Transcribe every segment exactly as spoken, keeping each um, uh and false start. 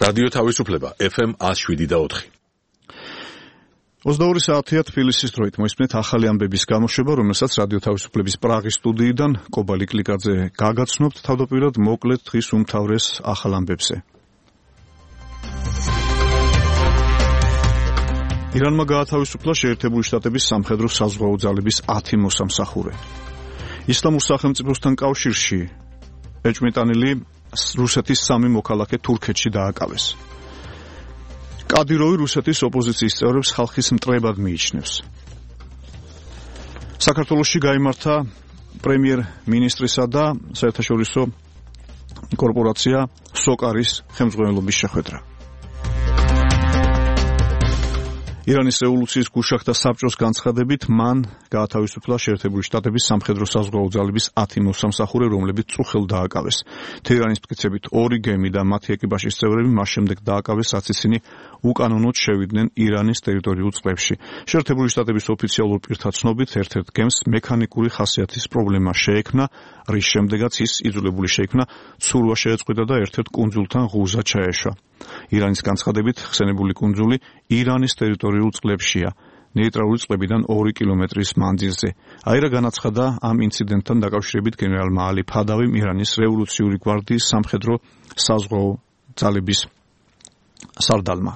რადიო თავისუფლება ეფ ემ one oh seven და four. ოცდაორი საათია თბილისის დროით მოისმენთ ახალი ამბების გამოშვება, რომელსაც რადიო თავისუფლების პრაღის სტუდიიდან კობალი კლიკაძე გაგაცნობთ თავდაპირველად მოკლედ დღის უმთავრეს ახალ ამბებზე. ირანმა გაათავისუფლა შეერთებული შტატების სამხედრო საზღვაო ძალების ათი მოსამსახურე. ისლამურ სახელმწიფოსთან კავშირში ეჭვმიტანილი რუსეთის სამი მოქალაქე თურქეთში დააკავეს. კადიროვი რუსეთის ოპოზიციის წევრებს ხალხის მტრებად მიიჩნევს. საქართველოში გაიმართა პრემიერ-მინისტრისა და საერთაშორისო კორპორაცია სოკარის ხელმძღვანელობის შეხვედრა. ირანის რევოლუციის გუშახთა საბჭოს განცხადებით მან გაათავისუფლა შეერთებული შტატების სამხედრო საზღვაო ძალების ათი მოსამსახურე, რომლებიც წუხელ დააკავეს. თეირანის მტკიცებით ორი გემი და მათი ეკიპაჟის წევრები მას შემდეგ დააკავეს, რაც ისინი უკანონოდ შევიდნენ ირანის ტერიტორიულ წყლებში. შეერთებული შტატების ოფიციალურ პირთა ცნობით ერთ-ერთ გემს მექანიკური ხასიათის პრობლემა შეექმნა, რის შემდეგაც ის იძულებული შეიქმნა ცურვა შეეწყვიტა და ერთ-ერთ კუნძულთან ღუზა ჩაეშვა. ირანის განცხადებით ხსენებული კუნძული ირანის ტერიტორიულ წყლებშია, ნეიტრალური წყლებიდან ორი კილომეტრის მანძილზე. აირა განაცხადა ამ ინციდენტთან დაკავშირებით გენერალმა ალი ფადავიმ, ირანის რევოლუციური გვარდიის სამხედრო საზღვაო ძალების სარდალმა.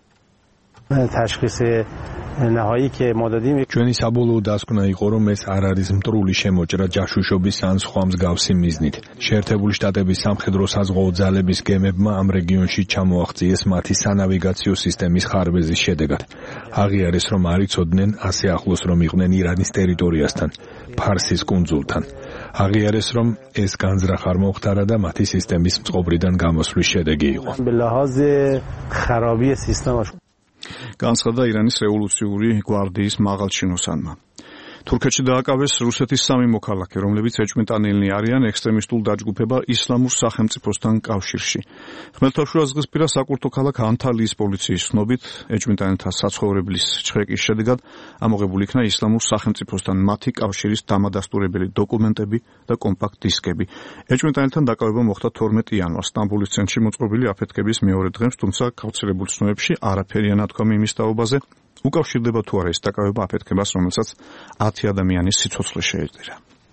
تشخیص نهایی که ما دادیم ჩვენი საბოლოო დასკვნა იყო, რომ ეს არ არის მტრული შემოჭრა ჯაშუშობის ან სხვა მსგავსი მიზნით. შეერთებული შტატების სამხედრო საზღვაო ძალების გემებმა ამ რეგიონში ჩამოაღწიეს მათი სანავიგაციო სისტემის ხარბეზის შედეგად. აღიარეს, რომ არ იცოდნენ ასე ახლოს რომ იყვნენ ირანის ტერიტორიასთან, ფარსის კუნძულთან. აღიარეს, რომ ეს განზრახ არ მოხდარა და მათი სისტემის წყობრიდან გამოსვლის შედეგი იყო. به لحاظ خرابی سیستمش განცხადა ირანის რევოლუციური გვარდიის მაღალჩინოსანმა. თურქეთში დააკავეს რუსეთის სამი მოქალაქე, რომლებიც ეჭვმიტანილნი არიან ექსტრემისტულ დაჯგუფება ისლამურ სახელმწიფოსთან კავშირში. ხმელთაშუა ზღვისპირა საკურთხო ქალაქ ანთალიის პოლიციის ცნობით, ეჭვმიტანილთა საცხოვრებლის ჩხრეკის შედეგად ამოღებული იქნა ისლამურ სახელმწიფოსთან მათი კავშირის დამადასტურებელი დოკუმენტები და კომპაქტ დისკები. ეჭვმიტანილთან დაკავება მოხდა თორმეტი იანვარს სტამბოლის ცენტრში მოწყობილი აფეთქების მეორე დღეს, თუმცა გავრცელებულ ცნობებში არაფერია ნათქვამი იმის თაობაზე, უკავშირდება თუ არა ეს დაკავება აფეთქებას, რომელსაც ათი ადამიანის სიცოცხლე შეეწირა.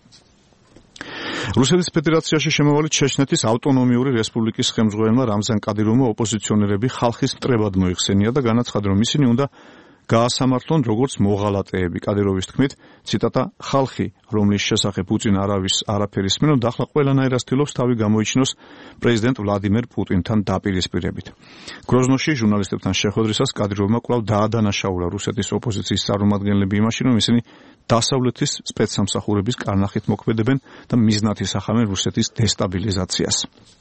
რუსეთის ფედერაციაში შემავალი ჩეჩნეთის ავტონომიური რესპუბლიკის ხელმძღვანელმა რამზან კადიროვმა ოპოზიციონერები ხალხის მტრებად მოიხსენია და განაცხადა, რომ ისინი უნდა გაასამართლონ როგორც მოღალატეები. კადიროვის თქმით, ციტატა, ხალხი, რომლის შესახებ უწინ არავის არაფერი ისმენო, ახლა ყველანაირად ცდილობს თავი გამოიჩინოს პრეზიდენტ ვლადიმერ პუტინთან დაპირისპირებით. გროზნოში ჟურნალისტებთან შეხვედრისას კადიროვმა კვლავ დაადანაშაულა რუსეთის ოპოზიციის წარმომადგენლები იმაში, რომ ისინი დასავლეთის სპეცსამსახურების კარნახით მოქმედებენ და მიზნად ისახავენ რუსეთის დესტაბილიზაციას.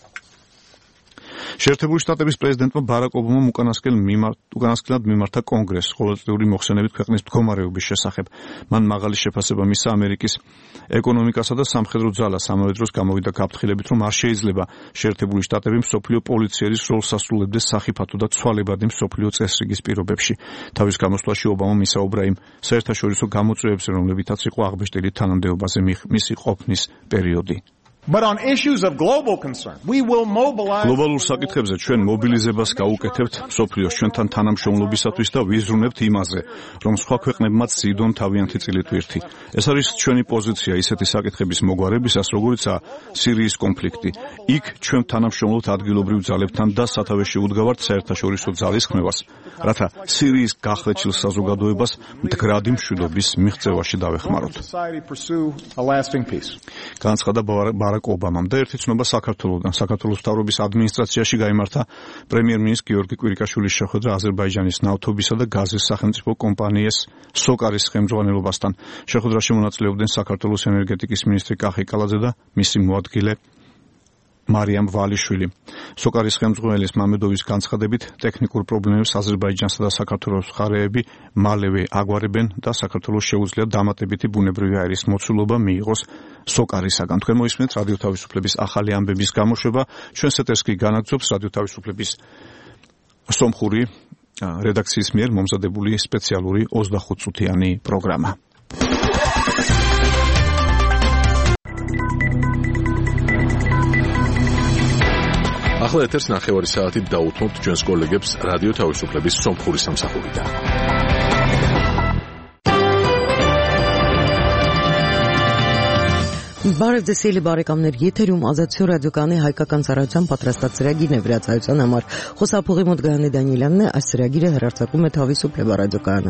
შეერთებული შტატების პრეზიდენტმა ბარაკ ობამამ უკანასკნელად მიმართა კონგრესს ყოველწლიური მოხსენებით ქვეყნის მდგომარეობის შესახებ. მან მაღალი შეფასება მისცა ამერიკის ეკონომიკასა და სამხედრო ძალას, ამავე დროს გამოვიდა გაფრთხილებით, რომ არ შეიძლება შეერთებული შტატები მსოფლიო პოლიციის როლს ასრულებდეს სახიფათო და ცვალებადი მსოფლიო წესრიგის პირობებში. თავის გამოსვლაში ობამამ ისაუბრა იმ საერთაშორისო გამოწვევებზე, რომლებითაც იყო აღბეჭდილი თანამდებობაზე მისი ყოფნის პერიოდი. But on issues of global concern, we will mobilize გლობალურ საკითხებზე ჩვენ მობილიზებას გაუკეთებთ მსოფლიოს ჩვენთან თანამშრომლობისათვის და ვიზრუნებთ იმაზე, რომ სხვა ქვეყნებმაც ზიდონ თავიანთი წილითვირთი. ეს არის ჩვენი პოზიცია ისეთი საკითხების მოგვარებისას, როგორიცაა სირიის კონფლიქტი. იქ ჩვენ თანამშრომლობთ ადგილობრივ ძალებთან და სათავეში უდგავართ საერთაშორისო ძალის ხმევას, რათა სირიის გახვეჭილ საზოგადოებას მდგრადი მშვიდობის მიღწევაში დავეხმაროთ. განცხადა ბარაკ ობამამ და ერთი ცნობა საქართველოსთან. საქართველოს მთავრობის ადმინისტრაციაში გაიმართა პრემიერ-მინისტრის გიორგი კვირიკაშვილის შეხვედრა აზერბაიჯანის ნავთობისა და გაზის სახელმწიფო კომპანიას სოკარის ხელმძღვანელობასთან. შეხვედრაში მონაწილეობდნენ საქართველოს ენერგეტიკის მინისტრი კახი კალაძე და მისი მოადგილე მარიამ ვალიშვილი. სოკარის ხელმძღვანელის მამედოვის განცხადებით, ტექნიკურ პრობლემებს აზერბაიჯანსა და საქართველოს მხარეები მალევე აგვარებენ და საქართველოს შეუძლია დამატებითი ბუნებრივი აირის მოცულობა მიიღოს სოკარისაგან. თქვენ მოისმენთ რადიო თავისუფლების ახალი ამბების გამოშვება. ჩვენს ეთერს კი განაგრძობს რადიო თავისუფლების სომხური რედაქციის მიერ მომზადებული სპეციალური ოცდახუთ წუთიანი პროგრამა. ახლა ეთერს ნახევარი საათით დაუთმობთ ჩვენს კოლეგებს რადიო თავისუფლების სომხური სამსახურიდან. Բարև ձեզ սիրելի բարեկամներ, եթերում ազատություն ռադիոկայանի հայկական ծառայության պատրաստած ծրագիրն է վրացայության համար։ Խոսափողի մոտ Գայանե Դանիելյանն է, այս ծրագիրը հեռարձակում է Թավիսուփլեբա ռադիոկայանը։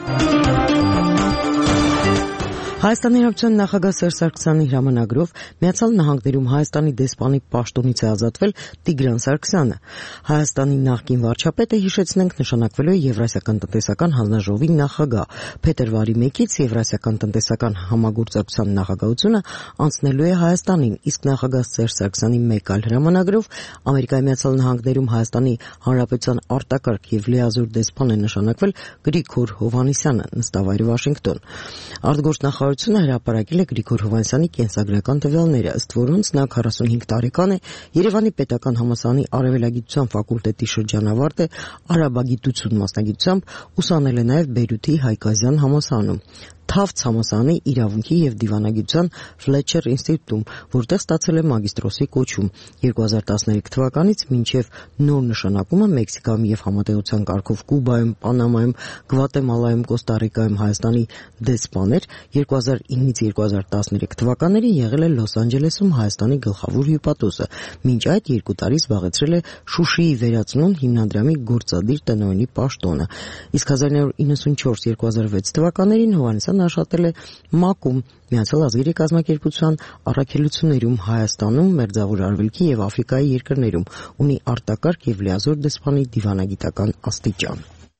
Հայաստանի Հանրապետության նախագահ Սերժ Սարգսյանի հրամանագրով Միացյալ Նահանգներում Հայաստանի դեսպանի պաշտոնից է ազատվել Տիգրան Սարգսյանը։ Հայաստանի նախկին վարչապետը, հիշեցնենք, նշանակվելու է Եվրասիական տնտեսական հանձնաժողովի նախագահ։ Փետրվարի մեկից Եվրասիական տնտեսական համագործակցության նախագահությունը անցնելու է Հայաստանին, իսկ նախագահ Սերժ Սարգսյանի մեկ այլ հրամանագրով Ամերիկայի Միացյալ Նահանգներում Հայաստանի Հանրապետության արտակարգ եւ լիազոր դեսպան է նշանակվել Գրիգոր Հովհաննիսյանը, նստավայր Վաշինգտոն։ Արտգործնախարարությունը հրապարակել է Գրիգոր Հովհաննիսյանի կենսագրական տվյալները, ըստ որոնց նա քառասունհինգ տարեկան է, Երևանի պետական համալսարանի արևելագիտության ֆակուլտետի շրջանավարտ է, արաբագիտություն մասնագիտությամբ, ուսանել է նաև Բեյրութի Հայկազյան համալսարանում, Թավց համալսարանի իրավունքի եւ դիվանագիտության Ֆլեչեր ինստիտուտում, որտեղ ստացել է մագիստրոսի կոչում։ երկու հազար տասներեք թվականից մինչև նոր նշանակումը Մեքսիկայում եւ համատեղության կարգով Կուբայում, Պանամայում, Գվատեմալայում, Կոստա-Ռիկայում Հայաստանի դեսպան էր, երկու հազար իննից երկու հազար տասներեք թվականներին եղել է Լոս Անջելեսում Հայաստանի գլխավոր հյուպատոսը, մինչ այդ երկու տարի զբաղեցրել է Շուշիի վերածնուն հիմնադրամի գործադիր տնօրենի պաշտոնը։ Իսկ հազար նույն հարյուր իննսունչորս երկու հազար վեց թվականներին Հովհաննիսյանը աշխատել է ՄԱԿ-ում, Միացյալ ազգերի կազմակերպության առաքելություններում Հայաստանում, Մերձավոր Արևելքի եւ Աֆրիկայի երկրներում, ունի արտակարգ եւ լիազոր դեսպանի դիվանագիտական աստիճան։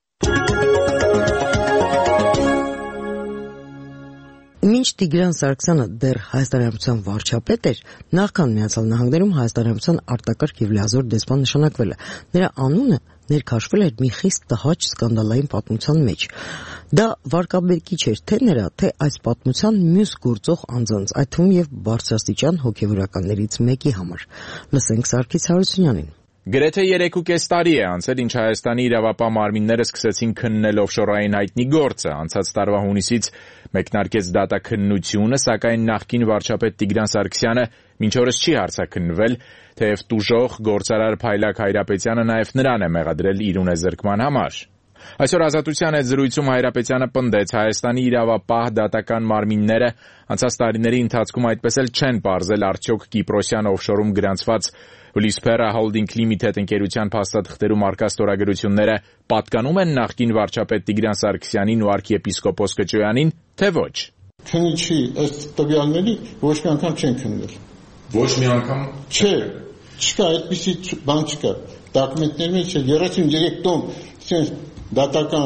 Մինչ Տիգրան Սարգսյանը դեռ Հայաստանի Հանրապետության վարչապետ էր, նախքան Միացյալ Նահանգներում Հայաստանի Հանրապետության արտակարգ եւ լիազոր դեսպան նշանակվել է։ Նրա անունը ներքաշվել էր մի խիստ տհաճ սկանդալային պատմության մեջ։ Դա վարկաբեկիչ էր թե նրա, թե այս պատմության մյուս գործող անձանց, այդ թվում եւ բարձրաստիճան հոգեվորականներից մեկի համար։ Լսենք Սարգիս Հարությունյանին։ Գրեթե երեքուկես տարի է անցել, ինչ Հայաստանի իրավապահ մարմինները սկսեցին քննել օֆշորային հայտնի գործը, անցած տարվա հունիսից մեկնարկեց դատաքննությունը, սակայն նախկին վարչապետ Տիգրան Սարգսյանը մինչ օրս չի հարցաքննվել, թեև տուժող գործարար Փայլակ Հայրապետյանը նաև նրան է մեղադրել իր ունեզրկման համար։ Այսօր Ազատության հետ զրույցում Հայրապետյանը պնդեց, Հայաստանի իրավապահ դատական մարմինները անցած տարիների ընթացքում այդպես էլ չեն պարզել արդյոք Կիպրոսյան օֆշորում գրանցված Լիսփերա Holding Limited ընկերության փաստաթղթերում առկա ստորագրությունները պատկանում են նախկին վարչապետ Տիգրան Սարգսյանին ու arczepiskopos Կճոյանին, թե ոչ։ Քննիչի ըստ տվյալների ոչ մի անգամ չեն քննել։ Ոչ մի անգամ։ Չէ, չկա, այդպիսի բան չկա։ Դոկումենտների մեջ երեսուններեք տոն sense դատական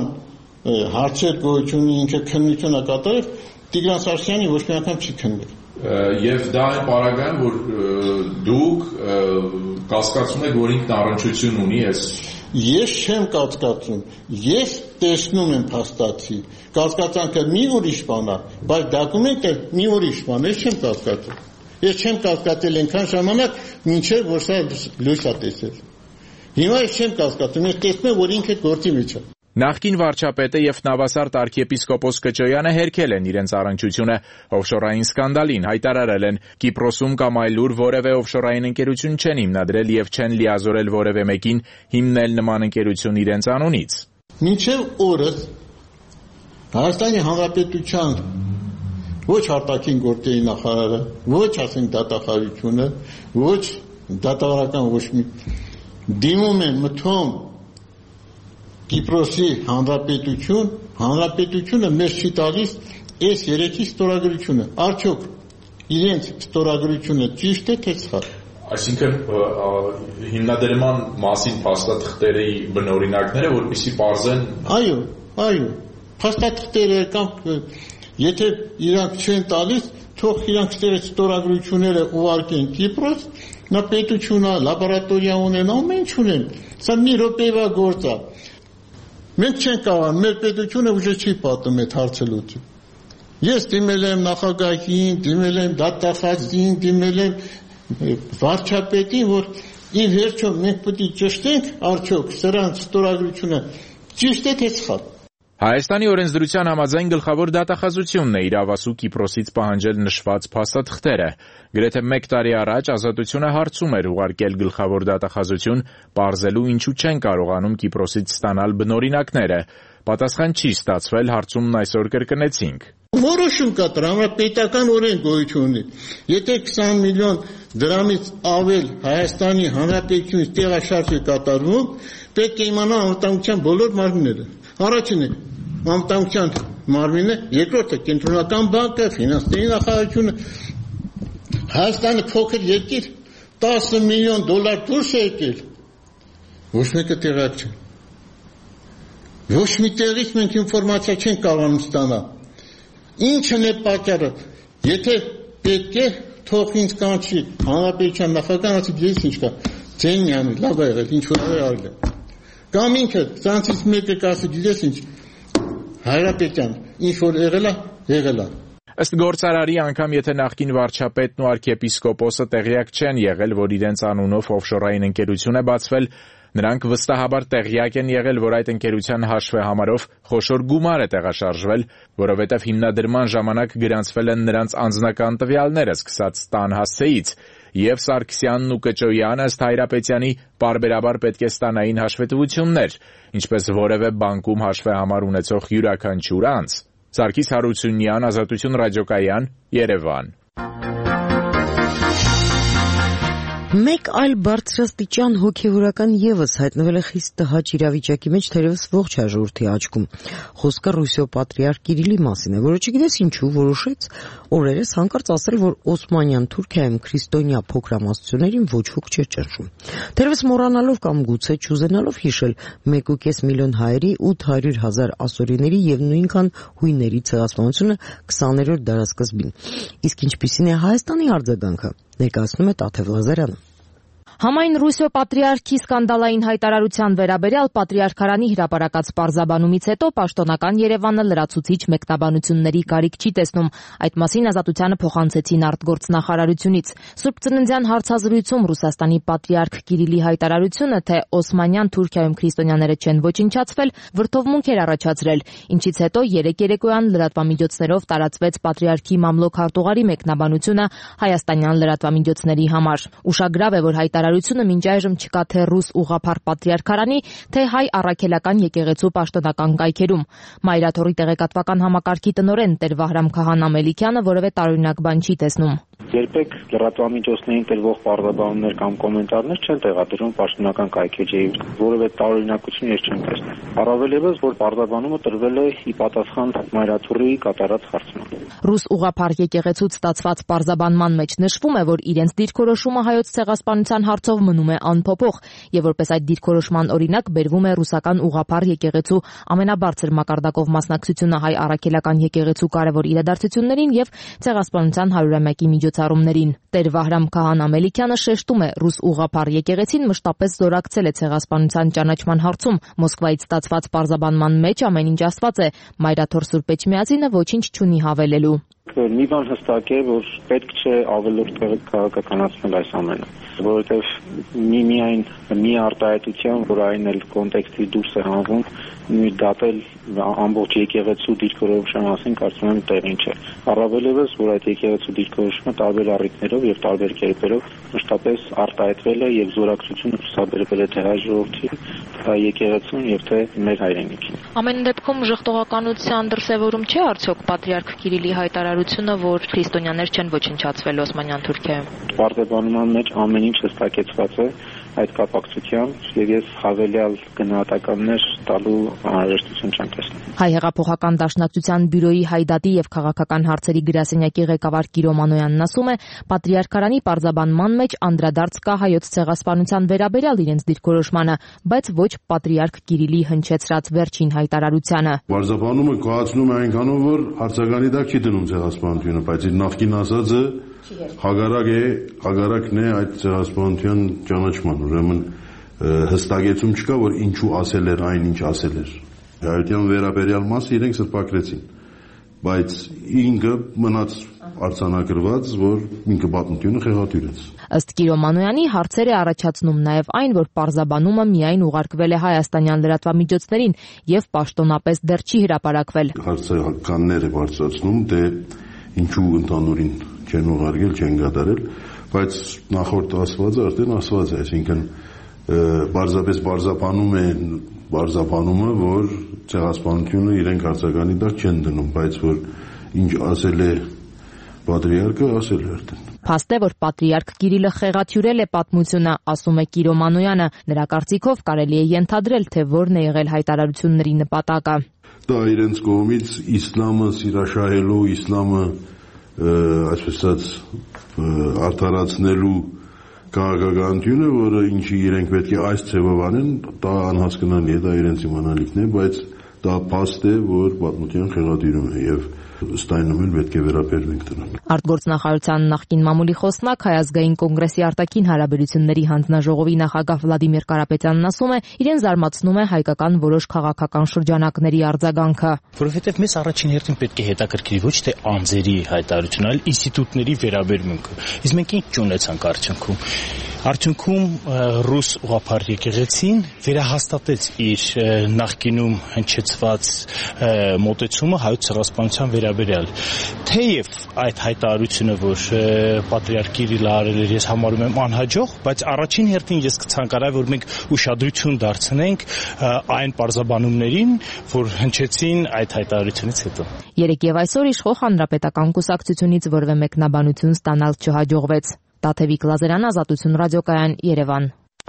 հարցեր գոյություն ինքը քննությունը կատարել, Տիգրան Սարգսյանի ոչ մի անգամ չի քննել։ Եվ դա այն պարագայում, որ դուք կասկածում եք, որ ինքն առնչություն ունի այս։ Ես չեմ կասկածում, ես տեսնում եմ փաստացի, կասկածանքը մի ուրիշ բան է, բայց դոկումենտը մի ուրիշ բան է, ես չեմ կասկածում։ Ես չեմ կասկածել այնքան ժամանակ, մինչև որ սա լույս է տեսել։ Հիմա ես չեմ կասկածում, ես տեսնում եմ, որ ինքը գործի մեջ է։ Նախկին վարչապետը եւ նավասարդ arczepiskopos Կճոյանը հերքել են իրենց առնչությունը օֆշորային սկանդալին, հայտարարել են Կիպրոսում կամ այլուր որևէ օֆշորային ընկերություն չեն հիմնադրել եւ չեն լիազորել որևէ մեկին հիմնել նման ընկերություն իրենց անունից։ Մինչև օրս Հայաստանի Հանրապետության ոչ արտաքին գործերի նախարարը, ոչ ասենք դատախազությունը, ոչ դատավարական ոչ մի դիմում են մթում Կիպրոսի հանրապետություն, հանրապետությունը մեզ չի տալիս այս երեքի ստորագրությունը։ Արդյոք իրենց ստորագրությունը ճիշտ է թե սխալ։ Այսինքն հիմնադրման մասին փաստաթղթերի բնօրինակները, որպեսզի պարզեն։ Այո, այո։ Փաստաթղթերը կամ եթե իրանք չեն տալիս, թող իրանք ստորագրությունները ուղարկեն Կիպրոս, նա պետությունը, լաբորատորիա ունեն, ամեն ինչ ունեն։ Սա մի րոպեվա գործ է։ Մենք չենք կարող, մեր պետությունը ուժը չի պատում այդ հարցը լուծի։ Ես դիմել եմ նախագահին, դիմել եմ դատախազին, դիմել եմ վարչապետին, որ ի վերջո մենք պետք է ճշտենք արդյոք սրանց ստորագրությունը ճիշտ է թե սխալ։ Հայաստանի օրենսդրության համաձայն գլխավոր դատախազությունն է իրավասու Կիպրոսից պահանջել նշված փաստաթղթերը։ Գրեթե մեկ տարի առաջ Ազատությունը հարցում էր ուղարկել գլխավոր դատախազություն, պարզելու ինչու չեն կարողանում Կիպրոսից ստանալ բնօրինակները։ Պատասխան չի ստացվել, հարցումն այսօր կրկնեցինք։ Որոշում կա, տրամապետական օրենք գոյություն ունի։ Եթե քսան միլիոն դրամից ավել Հայաստանի Հանրապետությունից տեղաշարժ է կատարվում, պետք է իմանա անվտանգության բոլոր մարմինները։ Առաջինը անվտանգության մարմինը, երկրորդը կենտրոնական բանկը, ֆինանսների նախարարությունը։ Հայաստանը փոքր երկիր, տասը միլիոն դոլար դուրս է եկել։ Ոչ մեկը տեղյակ չէ։ Ոչ մի տեղից մենք ինֆորմացիա չենք կարողանում ստանալ։ Ինչն է պատճառը։ Եթե պետք է, թող ինձ կանչի հանրապետության նախագահն, ասի ես ինչ կա։ Ձեն յանի, լավ է եղել, ինչ որ է արել։ Կամ ինքը, ցանցից մեկը կասի, գիտես ինչ, Հայրապետյան, ինչ որ եղել է, եղել է։ Ըստ գործարարի, անգամ եթե նախկին վարչապետն ու arczepiskoposը տեղյակ չեն եղել, որ իրենց անունով օֆշորային ընկերություն է բացվել, նրանք վստահաբար տեղյակ են եղել, որ այդ ընկերության հաշվեհամարով խոշոր գումար է տեղաշարժվել, որովհետև հիմնադրման ժամանակ գրանցվել են նրանց անձնական տվյալները, սկսած տան հասցեից, եւ Սարգսյանն ու Կճոյանը ըստ Հայրապետյանի պարբերաբար պետք է ստանային հաշվետվություններ, ինչպես որևէ բանկում հաշվեհամար ունեցող յուրաքանչյուր անձ։ Սարգիս Հարությունյան, Ազատություն ռադիոկայան, Երևան։ Մեկ այլ բարձրաստիճան հոգևորական ևս հայտնվել է խիստ տհաճ իրավիճակի մեջ թերևս ողջ հաջորդի աչքում։ Խոսքը Ռուսիո պատրիարք Կիրիլի մասին է, որը չգիտես ինչու որոշեց օրերս հանկարծ ասել, որ Օսմանյան Թուրքիայում քրիստոնյա փոքրամասնություններին ոչ ոք չէ ճնշում։ Թերևս մոռանալով կամ գուցե չուզենալով հիշել մեկ ու կես միլիոն հայերի, ութ հարյուր հազար ասորիների եւ նույնքան հույների ցեղասպանությունը քսաներորդ դարասկզբին։ Իսկ ինչպիսին է Հայաստանի արձագանքը, ներկայացնում է Տաթև Լազարյանը։ Համայն Ռուսիո պատրիարքի սկանդալային հայտարարության վերաբերյալ պատրիարքարանի հրապարակած պարզաբանումից հետո պաշտոնական Երևանը լրացուցիչ մեկնաբանությունների կարիք չի տեսնում։ Այդ մասին Ազատությանը փոխանցեցին արտգործնախարարությունից։ Սուրբ Ծննդյան հարցազրույցում Ռուսաստանի պատրիարք Կիրիլի հայտարարությունը, թե Օսմանյան Թուրքիայում քրիստոնյաները չեն ոչնչացվել, վրդովմունք էր առաջացրել, ինչից հետո երեք երեկոյան լրատվամիջոցներով տարածվեց պատրիարքի մամլոք հարտուղարի մեկնաբանությունը հայաստանյան լրատվամիջոցների համար։ Ուշագրավ է, որ հայտարարությունը մինչ այժմ չկա թե ռուս ուղղափառ պատրիարքարանի, թե հայ առաքելական եկեղեցու պաշտոնական կայքերում։ Մայրաթորի տեղեկատվական համակարգի տնօրեն Տեր Վահրամ Քահանա Մելիքյանը որևէ տարօրինակ բան չի տեսնում։ Երբեք լրատվամիջոցներին տրվող պարզաբանումներ կամ կոմենտարներ չեն տեղադրվում պաշտոնական կայքեջի, որևէ տարօրինակություն ես չեմ տեսնում։ Առավել ևս, որ պարզաբանումը տրվել է ի պատասխան Մայրաթորի կատարած հարցման։ Ռուս ուղղափառ եկեղեցուց ստացված պարզաբանման մեջ նշվում է, որ իրենց դիրքորոշումը հայոց ցեղասպանության հարցով մնում է անփոփոխ, եւ որպես այդ դիրքորոշման օրինակ բերվում է ռուսական ուղղափառ եկեղեցու ամենաբարձր մակարդակով մասնակցությունը հայ առաքելական եկեղեցու կարևոր իրադարձություններին եւ ցեղասպանության հարյուրամյակի միջոցառումներին։ Տեր Վահրամ Քահանա Մելիքյանը շեշտում է, ռուս ուղղափառ եկեղեցին մշտապես զորակցել է ցեղասպանության ճանաչման հարցում։ Մոսկվայից ստացված պարզաբանման մեջ ամեն ինչ ասված է, Մայրաթոր Սուրբ Էջմիածինը ոչինչ չունի հավելելու։ Մի բան հստակ է, որ պետք չէ ավելորդ քաղաքականացնել այս ամենը, որովհետև մի միայն մի արտահայտության, որ այն էլ կոնտեքստի դուրս է հանվում, մի դատել ամբողջ եկեղեցու դիրքորոշումը մասին կարծում եմ տեղին չէ։ Առավել ևս, որ այդ եկեղեցու դիրքորոշումը տարբեր առիթներով եւ տարբեր կերպերով մշտապես արտահայտվել է եւ զորակցությունը ցուցաբերվել է թե հայ ժողովրդին, եկեղեցուն եւ թե մեր հայրենիքին։ Ամեն դեպքում ժխտողականության դրսևորում չէ արդյոք պատրիարք Կիրիլի հայտարարությունը, որ քրիստոնյաներ չեն ոչնչացվել Օսմանյան Թուրքիայում։ Պարզաբանման մեջ ամեն ինչ հստակեցված է այդ կապակցությամբ եւ ես հավելյալ գնահատականներ տալու անհրաժեշտություն չեմ տեսնում։ Հայ հեղափոխական դաշնակցության բյուրոյի հայդատի եւ քաղաքական հարցերի գրասենյակի ղեկավար Կիրո Մանոյանն ասում է, պատրիարքարանի պարզաբանման մեջ անդրադարձ կա հայոց ցեղասպանության վերաբերյալ իրենց դիրքորոշմանը, բայց ոչ պատրիարք Կիրիլի հնչեցրած վերջին հայտարարությանը։ Պարզաբանումը կայացնում է այնքանով, որ հարցականի տակ չի դնում ցեղասպանությունը, բայց իր նախկին ասածը հագարակ է, հագարակն է այդ ցեղասպանության ճանաչման, ուրեմն հստակեցում չկա, որ ինչու ասել էր այն, ինչ ասել էր։ Հայության վերաբերյալ մասը իրենք սրբակրեցին, բայց ինքը մնաց արձանագրված, որ ինքը պատմությունը խեղաթյուրեց։ Ըստ Կիրո Մանոյանի հարցեր է առաջացնում նաև այն, որ պարզաբանումը միայն ուղարկվել է հայաստանյան լրատվամիջոցներին եւ պաշտոնապես դեռ չի հրապարակվել։ Հարցականներ է բարձրացնում, թե ինչու ընդհանուրին չեն ուղարկել, չեն կատարել, բայց նախորդ ասվածը արդեն ասված է, այսինքն բարձրապես բարձրապանում է բարձրապանումը, որ ցեղասպանությունը իրենք հարցականի տակ չեն դնում, բայց որ ինչ ասել է պատրիարքը, ասել է արդեն։ Փաստ է, որ պատրիարք Կիրիլը խեղաթյուրել է պատմությունը, ասում է Կիրո Մանոյանը։ Նրա կարծիքով կարելի է ենթադրել, թե որն է եղել հայտարարությունների նպատակը։ Դա իրենց կողմից իսլամը սիրաշահելու, իսլամը այսպես ասած արդարացնելու քաղաքականությունը, որը ինչի իրենք պետք է այս ձևով անեն, դա անհասկանալի է, դա իրենց իմանալիքն է, բայց դա փաստ է, որ պատմության խեղաթյուրում է եւ ըստ այնու էլ պետք է վերաբերվենք դրան։ Արտգործնախարարության նախկին մամուլի խոսնակ Հայ ազգային կոնգրեսի արտաքին հարաբերությունների հանձնաժողովի նախագահ Վլադիմիր Կարապետյանն ասում է, իրեն զարմացնում է հայկական որոշ քաղաքական շրջանակների արձագանքը։ Որովհետև մեզ առաջին հերթին պետք է հետաքրքրի ոչ թե անձերի հայտարարությունը, այլ ինստիտուտների վերաբերմունքը։ Իսկ մենք ինչ ունեցանք արդյունքում։ Արդյունքում ռուս ուղղափառ եկեղեցին վերահաստատեց իր նախկինում հնչեցված մոտեցումը հայոց ցեղասպանության վերաբերյալ։ Թեև այդ հայտարարությունը, որ պատրիարք Կիրիլը արել էր, ես համարում եմ անհաջող, բայց առաջին հերթին ես կցանկանայի, որ մենք ուշադրություն դարձնենք այն պարզաբանումներին, որ հնչեցին այդ հայտարարությունից հետո։ Երեկ եւ այսօր իշխող հանրապետական կուսակցությունից որևէ մեկնաբանություն ստանալ չհաջողվեց։ Տաթևիկ Լազարյան, Ազատություն ռադիոկայան, Երևան։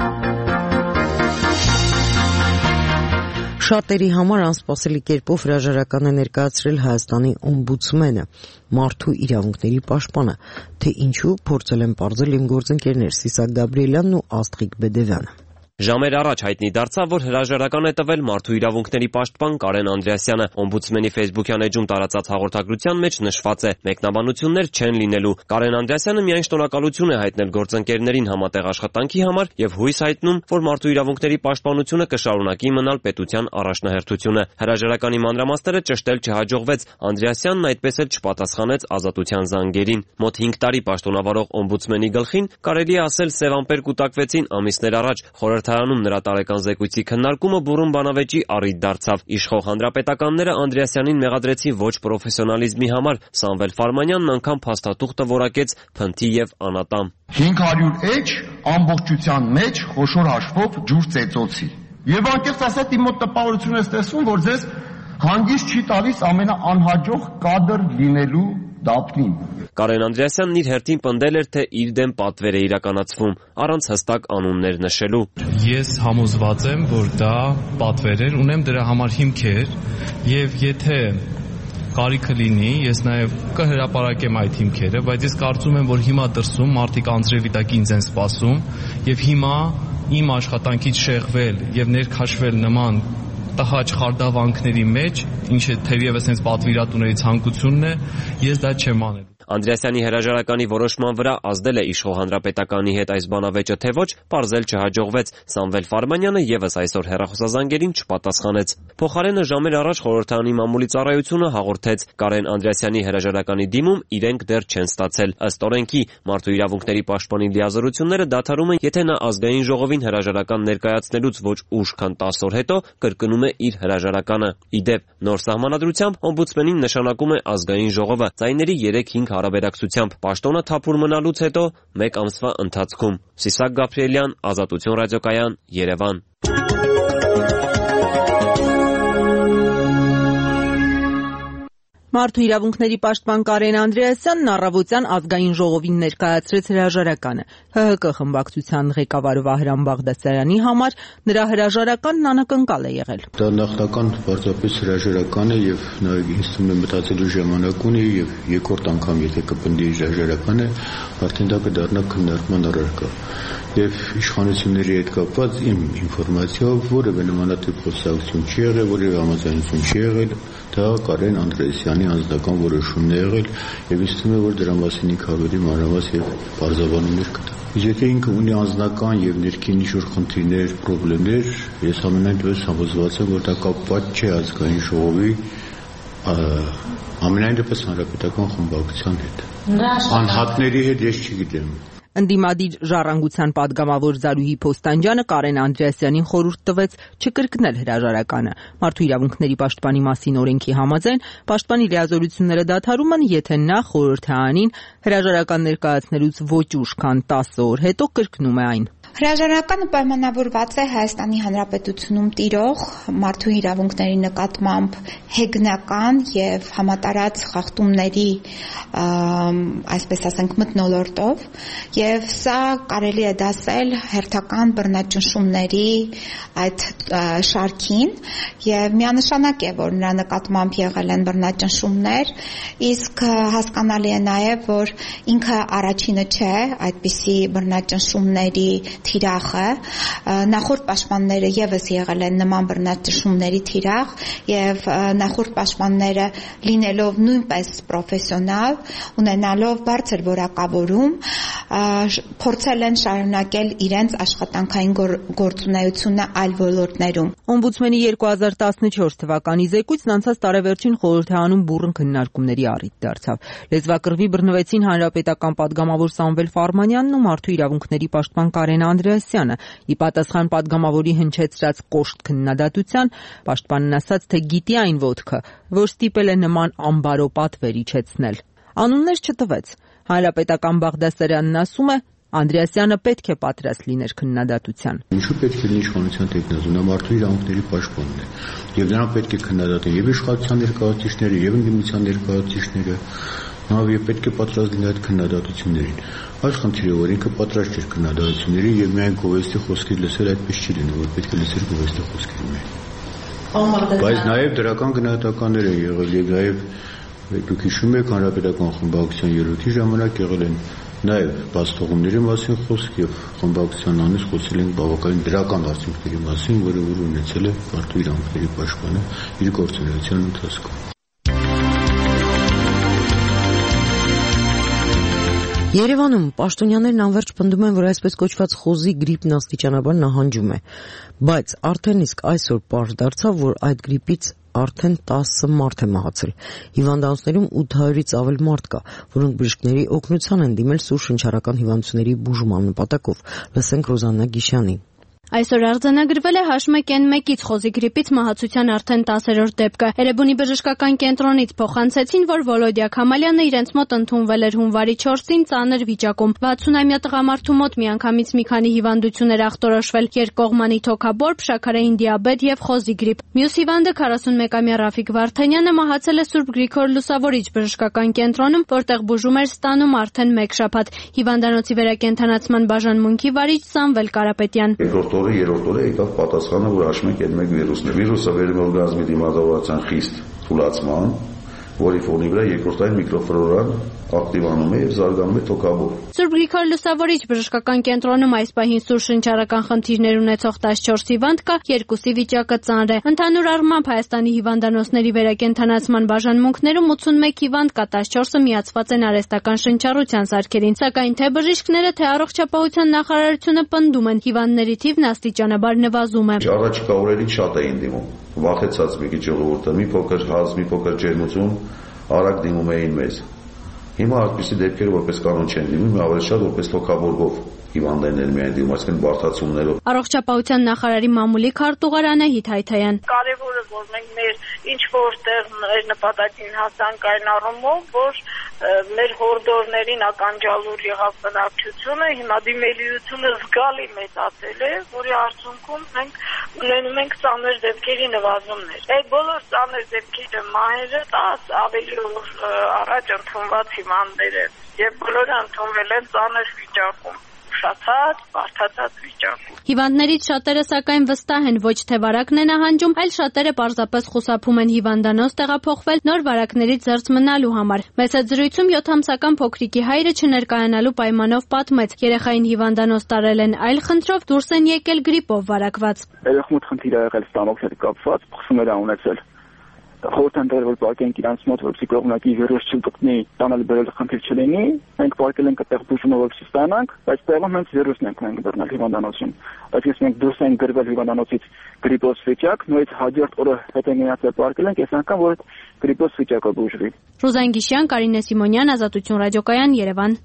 Շատերի համար անսպասելի կերպով հրաժարական է ներկայացրել Հայաստանի օմբուդսմենը, մարդու իրավունքների պաշտպանը, թե ինչու փորձել են պարզել իմ գործընկերներ Սիսակ Գաբրիելյանն ու Աստղիկ Բեդևյանը։ Ժամեր առաջ հայտնի դարձավ, որ հրաժարական է տվել մարդու իրավունքների պաշտպան Կարեն Անդրեասյանը։ Օմբուդսմենի Facebook-յան էջում տարածած հաղորդագրության մեջ նշված է. մեկնաբանություններ չեն լինելու։ Կարեն Անդրեասյանը միայն շնորհակալություն է հայտնել գործընկերներին համատեղ աշխատանքի համար եւ հույս հայտնում, որ մարդու իրավունքների պաշտպանությունը կշարունակի մնալ պետության առաջնահերթությունը։ Հրաժարականի մանրամասները ճշտել չհաջողվեց։ Անդրեասյանն այդպես էլ չպատասխանեց Ազատության զանգերին։ Մոտ հինգ տարի պաշտոնավարող օմբուդսմենի գլխին կարելի է ասել սև ամպեր կուտակվեցին ամիսներ առաջ։ Խորհրդարանում նրա տարեկան զեկույցի քննարկումը բուռն բանավեճի առիթ դարձավ։ Իշխող հանրապետականները Անդրեասյանին մեղադրեցին ոչ պրոֆեսիոնալիզմի համար։ Սամվել Ֆարմանյանն անգամ փաստաթուղթը որակեց փնթի եւ անատամ։ հինգ հարյուր էջ ամբողջության մեջ խոշոր հաշվով ջուր ծեծոցի։ Եվ անկեղծ ասած իմ մոտ տպավորություն է ստեղծվում, որ ձեզ հանգիստ չի տալիս ամենաանհաջող կադր լինելու դափնին։ Կարեն Անդրեասյանն իր հերթին պնդել էր, թե իր դեմ պատվեր է իրականացվում, առանց հստակ անուններ նշելու։ Ես համոզված եմ, որ դա պատվեր էր, ունեմ դրա համար հիմքեր, եւ եթե կարիքը լինի, ես նաև կհրապարակեմ այդ հիմքերը, բայց ես կարծում եմ, որ հիմա դրսում մարդիկ անձրևի տակ ինձ են սպասում, եւ հիմա իմ աշխատանքից շեղվել եւ ներքաշվել նման տհաճ խարդավանքների մեջ, ինչը թերևս հենց պատվիրատուների ցանկությունն է, ես դա չեմ անել։ Անդրեասյանի հրաժարականի որոշման վրա ազդել է իշխող հանրապետականի հետ այս բանավեճը, թե ոչ, պարզել չհաջողվեց։ Սամվել Ֆարմանյանը եւս այսօր հեռախոսազանգերին չպատասխանեց։ Փոխարենը ժամեր առաջ խորհրդարանի մամուլի ծառայությունը հաղորդեց, Կարեն Անդրեասյանի հրաժարականի դիմում իրենք դեռ չեն ստացել։ Ըստ օրենքի, մարդու իրավունքների պաշտպանի լիազորությունները դադարում են, եթե նա ազգային ժողովին հրաժարական ներկայացնելուց ոչ ուշ, քան տասը օր հետո կրկնում է իր հրաժարականը։ Իդեպ, նոր սահմանադրությամբ օմբուդսմենին նշանակում է ազգային ժողովը ձայների երեք-հինգ հարաբերակցությամբ, պաշտոնը թափուր մնալուց հետո մեկ ամսվա ընթացքում։ Սիսակ Գաբրիելյան, Ազատություն ռադիոկայան, Երևան։ Մարդու իրավունքների պաշտպան Կարեն Անդրեասյանն առավոտյան ազգային ժողովին ներկայացրեց հրաժարականը։ Հ Հ Կ խմբակցության ղեկավար Վահրամ Բաղդասարյանի համար նրա հրաժարականն անակնկալ է եղել։ Դա նախնական պարզապես հրաժարական է եւ նա ինձ թվում է մտածելու ժամանակ ունի եւ երկրորդ անգամ եթե կպնդի հրաժարականը, արդեն դա կդառնա քննարկման առարկա։ Եվ իշխանությունների հետ կապված իմ ինֆորմացիայով որևէ նմանատիպ խոսակցություն չի եղել, որևէ համաձայնություն չի եղել, դա Կարեն Անդրեասյանի անձնական որոշումն է եղել եւ ինձ թվում է, որ դրա մասին ինքը ավելի մանրամասն եւ բարձրաբանումներ կտա։ Եթե ինքը ունի անձնական եւ ներքին ինչ-որ խնդիրներ, խնդիրներ, ես ամենայն դեպս համոզված եմ, որ դա կապված չէ ազգային ժողովի ամենայն դեպս հանրապետական խմբակցության հետ։ Անհատների հետ ես չգիտեմ։ Ընդդիմադիր ժառանգության падգամավոր Զարուհի Փոստանջյանը Կարեն Անդրեասյանին խորհուրդ տվեց չկրկնել հրաժարականը։ Մարդու իրավունքների պաշտպանի մասին օրենքի համաձայն պաշտպանի լիազորությունները դադարում են, եթե նա խորհրդարանին հրաժարական ներկայացնելուց ոչ ուշ, քան տասը օր հետո կրկնում է այն։ Հրաժարականը պայմանավորված է Հայաստանի Հանրապետությունում տիրող մարդու իրավունքների նկատմամբ հեգնական եւ համատարած խախտումների, այսպես ասենք, մթնոլորտով, եւ սա կարելի է դասել հերթական բռնաճնշումների այդ շարքին, եւ միանշանակ է, որ նրա նկատմամբ եղել են բռնաճնշումներ, իսկ հասկանալի է նաեւ, որ ինքը առաջինը չէ այդպիսի բռնաճնշումների թիրախը, նախորդ պաշտպանները եւս եղել են նման բռնաճնշումների թիրախ եւ նախորդ պաշտպանները լինելով նույնպես պրոֆեսիոնալ, ունենալով բարձր որակավորում, փորձել են շարունակել իրենց աշխատանքային գործունեությունը այլ ոլորտներում։ Օմբուդսմենի երկու հազար տասնչորս թվականի զեկույցն անցած տարեվերջին խորհրդարանում բուռն քննարկումների առիթ դարձավ։ Լեզվակռվի բռնվեցին հանրապետական падգամավոր Սամվել Ֆարմանյանն ու մարդու իրավունքների պաշտպան Կարեն Անդրեասյանը։ Ի պատասխան падգամավորի հնչեցրած կոշտ քննադատության, պաշտպանն ասաց, թե գիտի այն ոտքը, որ ստիպել է նման ամբարո պատվեր իջեցնել։ Անուններ չտվեց։ Հանրապետական Բաղդասարյանն ասում է, Անդրեասյանը պետք է պատրաստ լիներ քննադատության։ Ինչու պետք է լինի իշխանության տեխնազու, նա մարդու իրավունքների պաշտպանն է, եւ նրան պետք է քննադատեն եւ իշխանության ներկայացուցիչները, եւ ընդդիմության ներկայացուցիչները, նա եւ պետք է պատրաստ լինի այդ քննադատություններին։ Այս խնդիրը, որ ինքը պատրաստ չէր քննադատությունների եւ միայն գովեստի խոսքեր լսել, այդպես չի լինում, որ պետք է լսել գովեստի խոսքեր միայն։ Բայց նաեւ դրական գնահատականներ են եղել եւ նաեւ դուք հիշում եք հանրապետական խմբակցության ելույթի ժամանակ եղել են նաեւ բացթողումների մասին խոսք եւ խմբակցության անունից խոսել են բավականին դրական արդյունքների մասին, որը որ ունեցել է մարդու իրավունքների պաշտպանը իր գործունեության ընթացքում։ Երևանում պաշտոնյաներն անվերջ պնդում են, որ այսպես կոչված խոզի գրիպն աստիճանաբար նահանջում է, բայց արդեն իսկ այսօր պարզ դարձավ, որ այդ գրիպից արդեն տասը մարդ է մահացել։ Հիվանդանոցներում ութ հարյուրից ավել մարդ կա, որոնք բժիշկների օգնության են դիմել սուր շնչառական հիվանդությունների բուժման նպատակով։ Լսենք Ռոզաննա Գիշյանին։ Այսօր արձանագրվել է H մեկ N մեկից խոզի գրիպից մահացության արդեն տասերորդ դեպքը։ Էրեբունի բժշկական կենտրոնից փոխանցեցին, որ Վոլոդիա Քամալյանը իրենց մոտ ընդունվել էր հունվարի չորսին ծանր վիճակում։ վաթսունամյա տղամարդու մոտ միանգամից մի քանի հիվանդություն էր ախտորոշվել՝ երկկողմանի թոքաբորբ, շաքարային դիաբետ եւ խոզի գրիպ։ Մյուս հիվանդը քառասունմեկամյա Ռաֆիկ Վարդանյանը մահացել է Սուրբ Գրիգոր Լուսավորիչ բժշկական կենտրոնում, որտեղ բուժում էր ստանում արդեն մեկ շաբաթ։ Հիվանդանոցի վերակենդանացման բաժանմունքի վարիչ Սամվել Կարապետյան։ Օրը երրորդ օրը եկավ պատասխանը, որ H մեկ N մեկ վիրուսն է։ Վիրուսը վերում է օրգանիզմի դիմադրության խիստ թուլացման, որի ֆոնի վրա երկրորդային միկրոֆլորան ակտիվանում է եւ զարգանում է թոքաբով։ Սուրբ Գրիգոր Լուսավորիչ բժշկական կենտրոնում այս պահին սուր շնչառական խնդիրներ ունեցող տասնչորս հիվանդ կա, երկուսի վիճակը ծանր է։ Ընդհանուր առմամբ Հայաստանի հիվանդանոցների վերակենդանացման բաժանմունքներում ութսունմեկ հիվանդ կա, տասնչորսը միացված են արհեստական շնչառության սարքերին, սակայն թե բժիշկները, թե առողջապահության նախարարությունը պնդում են, հիվանդների թիվն աստիճանաբար նվազում է։ Առաջիկա օրերին շատ էին դիմում, վախեցած մի քիչ ժողովուրդը, մի փոքր հազ, մի փոքր ջերմություն, արագ դիմում էին մեզ։ Հիմա այդպիսի դեպքերը որպես կանոն չեն դիմում, ավելի շատ որպես թոքաբորբով հիվանդներ միայն դիմում, այսինքն բարդացումներով։ Առողջապահության նախարարի մամուլի քարտուղար Անահիտ Հայթայան։ Կարևորը որ մենք մեր ինչ որտեղ մեր նպատակին հասանք այն առումով, որ մեր հորդորներին ականջալուր եղավ բնակչությունը, հիմա դիմելիությունը զգալի մեծացել է, որի արդյունքում մենք ունենում ենք ծանր դեպքերի նվազումներ։ Այդ բոլոր ծանր դեպքերը մահերը տաս ավելի ուշ առաջ ընդունված հիվանդներ են, եւ բոլորը ընդունվել են ծանր վիճակում։ Շացած, բարդացած վիճակում։ Հիվանդներից շատերը սակայն վստահ են, ոչ թե վարակն է նահանջում, այլ շատերը պարզապես խուսափում են հիվանդանոց տեղափոխվել նոր վարակներից զերծ մնալու համար։ Մեծ զրույցում յոթ ամսական փոքրիկի հայրը չներկայանալու պայմանով պատմեց, երեխային հիվանդանոց տարել են այլ խնդրով, դուրս են եկել գրիպով վարակված։ Երեխու մոտ խնդիր ա եղել ստամոքսի հետ կապված, փխսումներ ա ունեցել։ խորհրդանտեր որ պարկենք իրանց մոտ որպեսզի կողմնակի վիրուս չտկնի, տանել բերել խնդիր չլինի, մենք պարկել ենք այդտեղ բուժումը որպեսզի ստանանք, բայց տեղում հենց վիրուսն ենք մենք բռնել հիվանդանոցում։ Բայց ես մենք դուրս ենք գրվել հիվանդանոցից գրիպոս վիճակ, նույնիսկ հաջորդ օրը հետ են գնացել պարկել ենք, այս անգամ որ գրիպոս վիճակը բուժվի։ Ռուզան Գիշյան, Կարինե Սիմոնյան, Ազատություն ռադիոկայան, Երևան։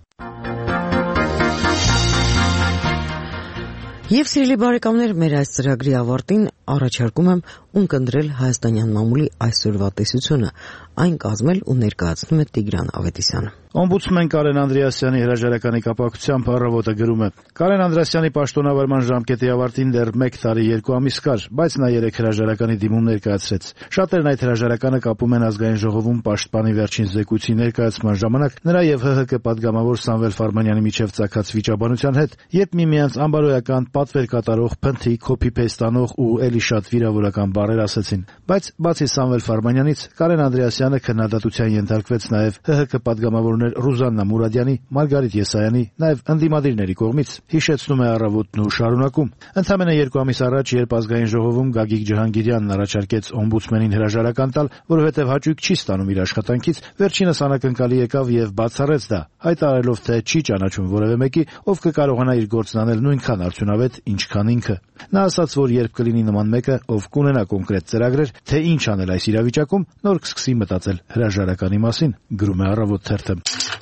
Եվ սիրելի բարեկամներ, մեր այս ծրագրի ավարտին առաջարկում եմ ունկնդրել հայաստանյան մամուլի այսօրվա տեսությունը, այն կազմել ու ներկայացնում է Տիգրան Ավետիսյանը։ Օմբուդսմեն Կարեն Անդրեասյանի հրաժարականի կապակցությամբ առավոտը գրում է. Կարեն Անդրեասյանի պաշտոնավարման ժամկետի ավարտին դեռ մեկ տարի երկու ամիս կար, բայց նա երեք հրաժարականի դիմում ներկայացրեց։ Շատերն այդ հրաժարականը կապում են ազգային ժողովում պաշտպանի վերջին զեկույցի ներկայացման ժամանակ նրա եւ ՀՀԿ պատգամավոր Սամվել Ֆարմանյանի միջև ծագած վիճաբանության հետ, երբ միմյանց անբարոյական պատվեր կատարող, փնթի, copy-paste անող ու էլի շատ վիրավորական բառեր ասեցին։ Բայց բացի Սամվել Ֆարմանյանից, Կարեն Անդրեասյանը քննադատության ենթարկվեց նաեւ ՀՀԿ պատգամավորներ Ռուզաննա Մուրադյանի, Մարգարիտ Եսայանի, նաեւ ընդդիմադիրների կողմից, հիշեցնում է առավոտն ու շարունակում։ Ընդամենը երկու ամիս առաջ, երբ ազգային ժողովում Գագիկ Ջհանգիրյանն առաջարկեց օմբուդսմենին հրաժարական տալ, որովհետեւ հաճույք չի ստանում իր աշխատանքից, վերջինս անակնկալի եկավ եւ բացառեց դա, հայտարարելով, թե չի ճանաչում որևէ մեկի, ով կկարողանա իր գործն անել նույնքան արդյունավետ, ինչքան ինքը։ Նա ասաց, որ երբ կլինի նման մեկը, ով կունենա կոնկրետ ծրագրեր, թե ինչ անել այս իրավիճակում, նոր կսկսի մտածել հրաժարականի մասին, գրում է Առավոտ թերթը։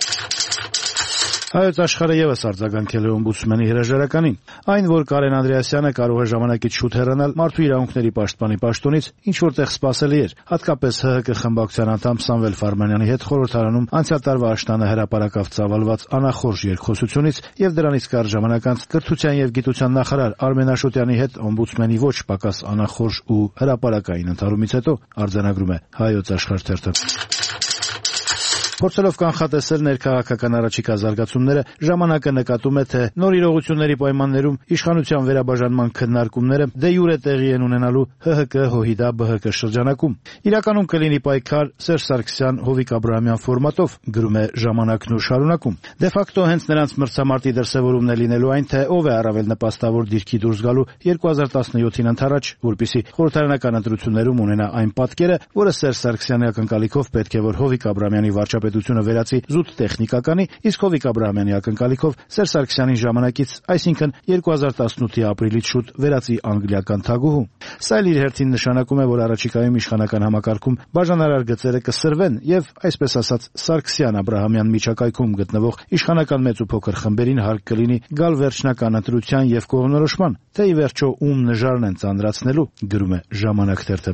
Հայոց աշխարհը եւս արձագանքել է օմբուդսմենի հրաժարականին։ Այն, որ Կարեն Անդրեասյանը կարող է ժամանակից շուտ հեռանալ մարդու իրավունքների պաշտպանի պաշտոնից, ինչ որտեղ սպասելի էր, հատկապես ՀՀԿ խմբակցության անդամ Սամվել Ֆարմանյանի հետ խորհրդարանում անցյալ տարվա աշնանը հրապարակավ ծավալված անախորժ երկխոսությունից եւ դրանից կարճ ժամանակ անց կրթության եւ գիտության նախարար Արմեն Աշոտյանի հետ օմբուդսմենի ոչ պակաս անախորժ ու հրապարակային ընդհարումից հետո արձանագրում է Հայոց աշխարհ թերթը։ Փորձելով կանխատեսել ներքաղաքական առաջիկա զարգացումները, ժամանակը նկատում է, թե նոր իրողությունների պայմաններում իշխանության վերաբաժանման քննարկումները դե յուրե տեղի են ունենալու ՀՀԿ, ՀՅԴ, ԲՀԿ շրջանակում։ Իրականում կլինի պայքար Սերժ Սարգսյան, Հովիկ Աբրահամյան ֆորմատով, գրում է Ժամանակն ու շարունակում։ Դե ֆակտո հենց նրանց մրցամարտի դրսևորումն է լինելու այն, թե ով է առավել նպաստավոր դիրքի դուրս գալու երկու հազար տասնյոթին ընթരാճ, որպեսզի խորհրդարանական ընտրություններում ունենա այն պատկերը, որը Սերժ Սարգսյանի ակնկալիքով պետք է որ Հովիկ Աբրահամյանի վարչապետ պետությունը վերացի զուտ տեխնիկականի, իսկ Հովիկ Աբրահամյանի ակնկալիքով Սերժ Սարգսյանի ժամանակից, այսինքն երկու հազար տասնութի ապրիլից շուտ վերացի անգլիական թագուհու։ Սա էլ իր հերթին նշանակում է, որ առաջիկայում իշխանական համակարգում բաժանարար գծերը կսրվեն եւ, այսպես ասած, Սարգսյան-Աբրահամյան միջակայքում գտնվող իշխանական մեծ ու փոքր խմբերին հարկ կլինի գալ վերջնական ընտրության եւ կողմնորոշման, թե ի վերջո ում նժարն են ծանրացնելու, գրում է Ժամանակ թերթը։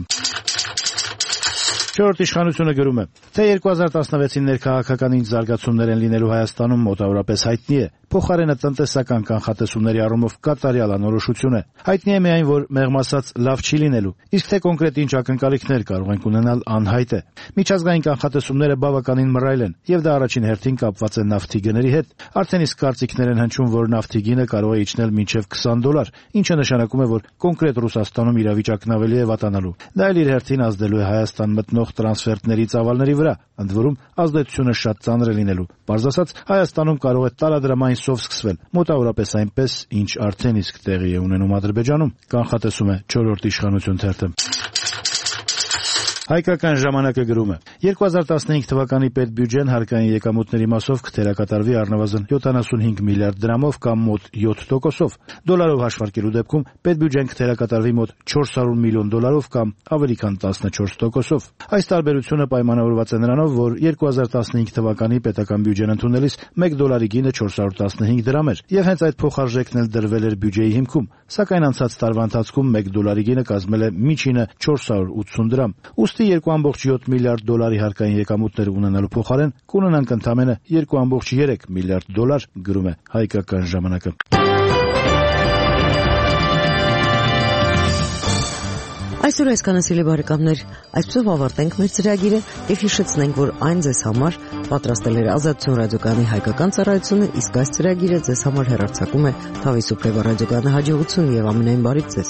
Չորրորդ իշխանությունը գրում է, թե երկու հազար տասնվեցին ներքաղաքական ինչ զարգացումներ են լինելու Հայաստանում մոտավորապես հայտնի է, փոխարենը տնտեսական կանխատեսումների առումով կատարյալ անորոշություն է։ Հայտնի է միայն, որ մեղմ ասած լավ չի լինելու, իսկ թե կոնկրետ ինչ ակնկալիքներ կարող ենք ունենալ անհայտ է։ Միջազգային կանխատեսումները բավականին մռայլ են, եւ դա առաջին հերթին կապված է նավթի գների հետ։ Արդեն իսկ կարծիքներ են հնչում, որ նավթի գինը կարող է իջնել մինչև քսան դոլար, ինչը նշանակում է, որ կոնկրետ Ռուսաստանում իրավիճակն ավելի է վատանալու։ Դա էլ իր հերթին ազդելու է Հայաստան մտնող տրանսֆերտների ծավալների վրա, ընդ որում ազդեցությունը շատ ծանր է լինելու։ Պարզ ասած, Հայաստանում կարող է տարադրամային սով սկսվել, մոտավորապես այնպես, ինչ արդեն իսկ տեղի է ունենում Ադրբեջանում, կանխատեսում է չորրորդ իշխանություն թերթը։ Հայկական ժամանակը գրում է. երկու հազար տասնհինգ թվականի պետբյուջեն հարկային եկամուտների մասով կթերակատարվի առնվազն յոթանասունհինգ միլիարդ դրամով կամ մոտ յոթ տոկոսով։ Դոլարով հաշվարկելու դեպքում պետբյուջեն կթերակատարվի մոտ չորս հարյուր միլիոն դոլարով կամ ավելի քան տասնչորս տոկոսով։ Այս տարբերությունը պայմանավորված է նրանով, որ երկու հազար տասնհինգ թվականի պետական բյուջեն ընդունելիս մեկ դոլարի գինը չորս հարյուր տասնհինգ դրամ էր, եւ հենց այդ փոխարժեքն էլ դրվել էր բյուջեի հիմքում, սակայն անցած տարվա ընթացքում մեկ դոլարի գինը կազմել է միջինը չորս հարյուր ութսուն դրամ։ Ուստի երկու կόμμα յոթ միլիարդ դոլարի հարկային եկամուտներ ունենալու փոխարեն կունենանք ընդամենը երկու կόμμα երեք միլիարդ դոլար, գրում է Հայկական ժամանակը։ Այսօր այսքանը սիրելի բարեկամներ, այսպեսով ավարտենք մեր ծրագիրը եւ հիշեցնենք, որ այն ձեզ համար պատրաստել էր Ազատություն ռադիոկայանի հայկական ծառայությունը, իսկ այս ծրագիրը ձեզ համար հեռարձակում է Թավիսուփլեվա ռադիոկայանի հաջողություն եւ ամենայն բարիք ձեզ։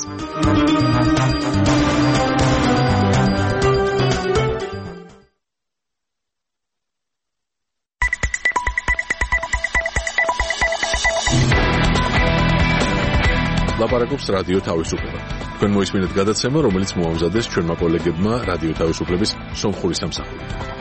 ლაპარაკობს რადიო თავისუფლება. თქვენ მოისმინეთ გადაცემა, რომელიც მოამზადეს ჩვენმა კოლეგებმა რადიო თავისუფლების სომხური სამსახური.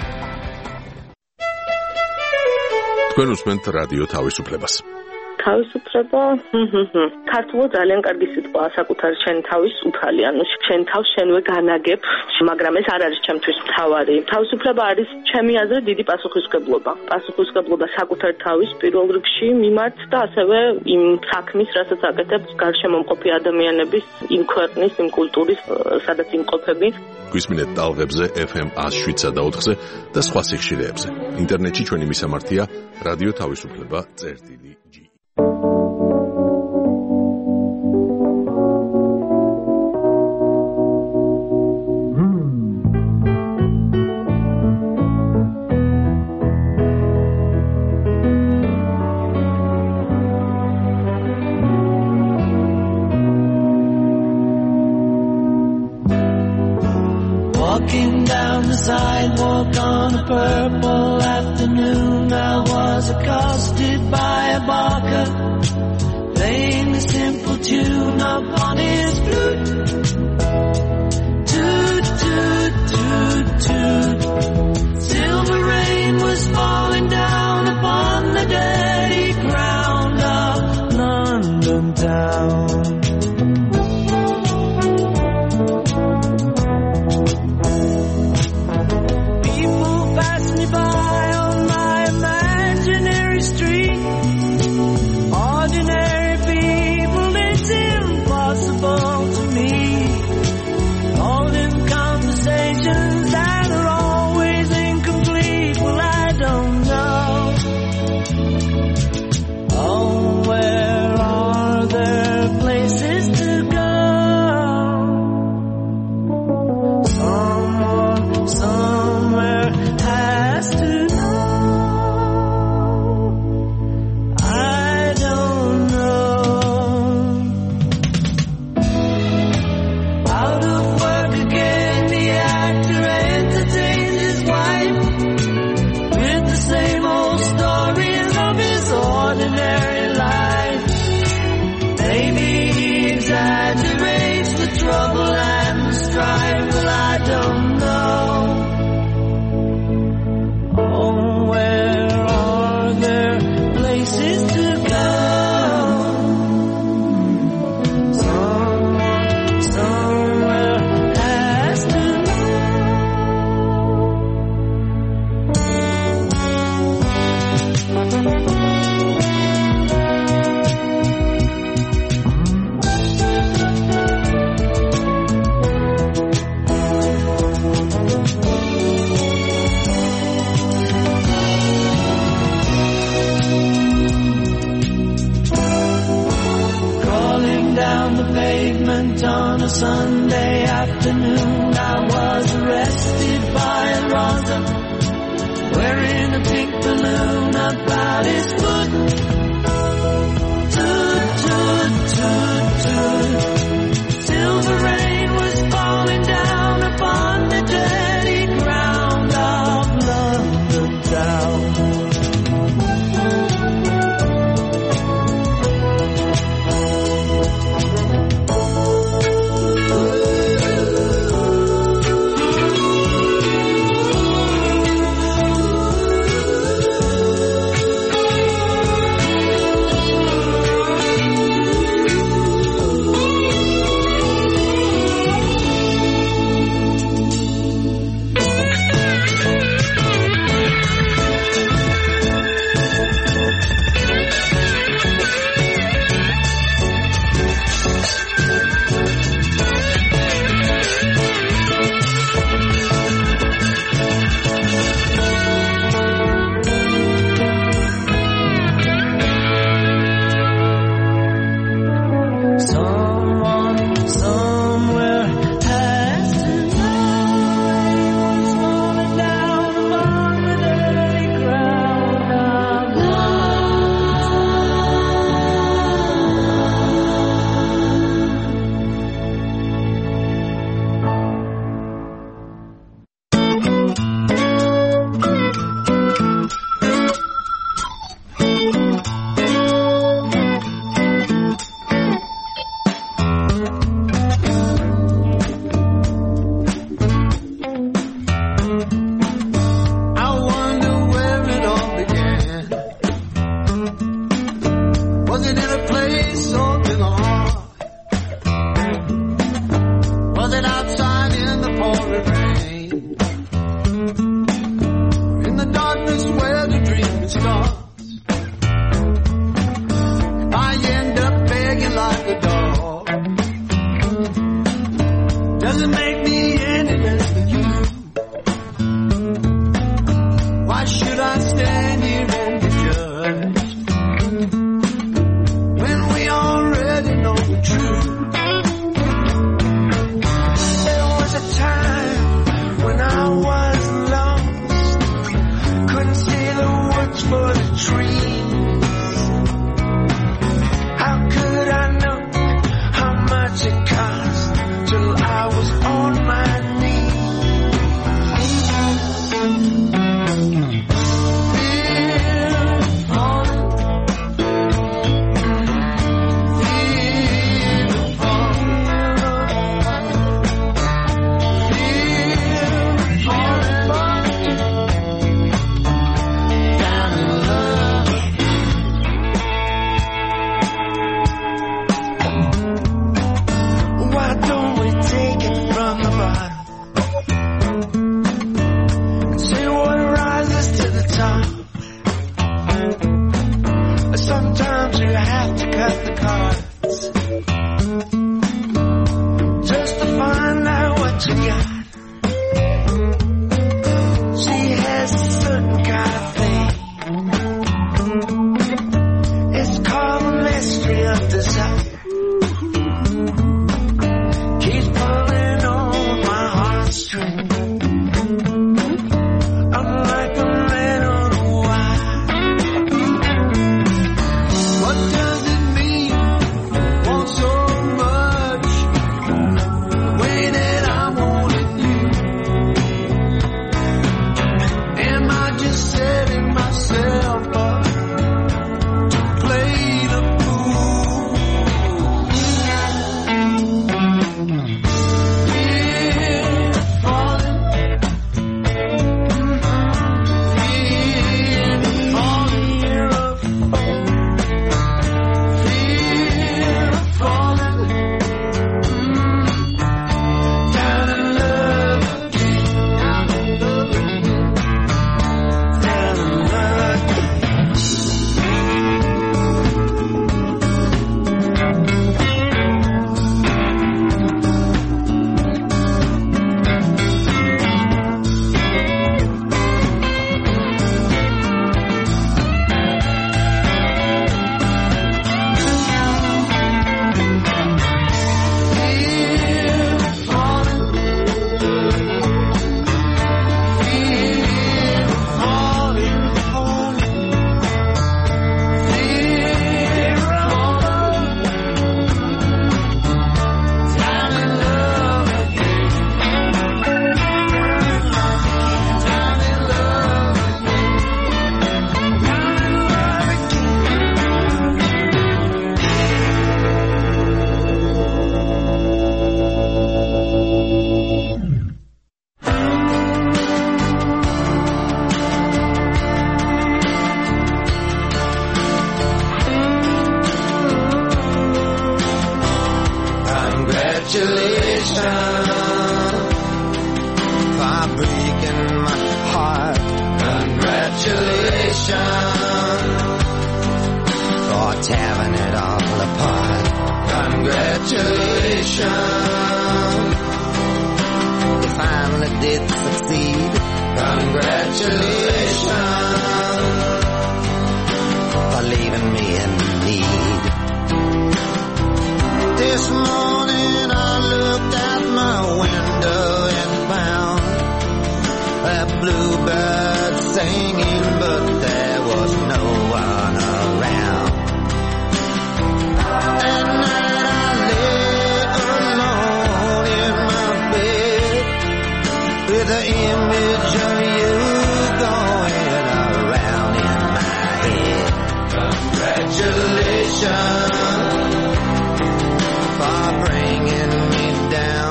თქვენ უსმენთ რადიო თავისუფლებას. თავისუფლება ქართულად ძალიან კარგი სიტყვაა საკუთარი შენ თავის უფალი, ანუ შენ თავს შენვე განაგებ, მაგრამ ეს არ არის ჩემთვის მთავარი. თავისუფლება არის ჩემი აზრით დიდი პასუხისმგებლობა. პასუხისმგებლობა საკუთარ თავის პირველ რიგში მიმართ და ასევე იმ საქმის, რასაც აკეთებს გარშემომყოფი ადამიანების, იმ ქვეყნის, იმ კულტურის, სადაც იმყოფები. გვისმინეთ ტალღებზე ეფ ემ one oh seven და ოთხზე და სხვა სიხშირეებზე. ინტერნეტში ჩვენი მისამართია რადიო თავისუფლება წერტილი ჯი. Walking down the sidewalk on a purple afternoon, I was accosted by a barker playing a simple tune upon his flute. Toot, toot, toot, toot. Silver rain was falling down upon the dirty ground of London town. Sunday afternoon, I was arrested by a Rosa wearing a pink balloon about his foot. Toot, toot, toot, toot. Silver rain was falling down upon the dirty ground of London town. Was it in a place or in a heart? Was it outside in the pouring rain? In the darkness where the dream starts? If I end up begging like a dog, does it make me any less than you? Why should I stand here and be judged when we already know the truth? There was a time when I was lost, couldn't see the woods for the trees. How could I know how much it cost till I was on my knees? Why don't we take it from the bottom and see what rises to the top? Sometimes you have to cut the cards just to find out what you got. She has a certain kind of thing. It's called the mystery of desire. Keeps pulling on my heartstrings. I'm like a man on a wire. What does it mean? Want so much, way that I wanted you. Am I just setting myself up to play the fool? We're falling, we're falling, we're falling, down in love again, down in love again, down in love Congratulations for breaking my heart. Congratulations for tearing it all apart. Congratulations, you finally did succeed. Congratulations for leaving me in need. This morning I looked out my window and found that bluebird singing, but there was no one around. At night I lay alone in my bed with the image of you going around in my head. Congratulations for bringing me down.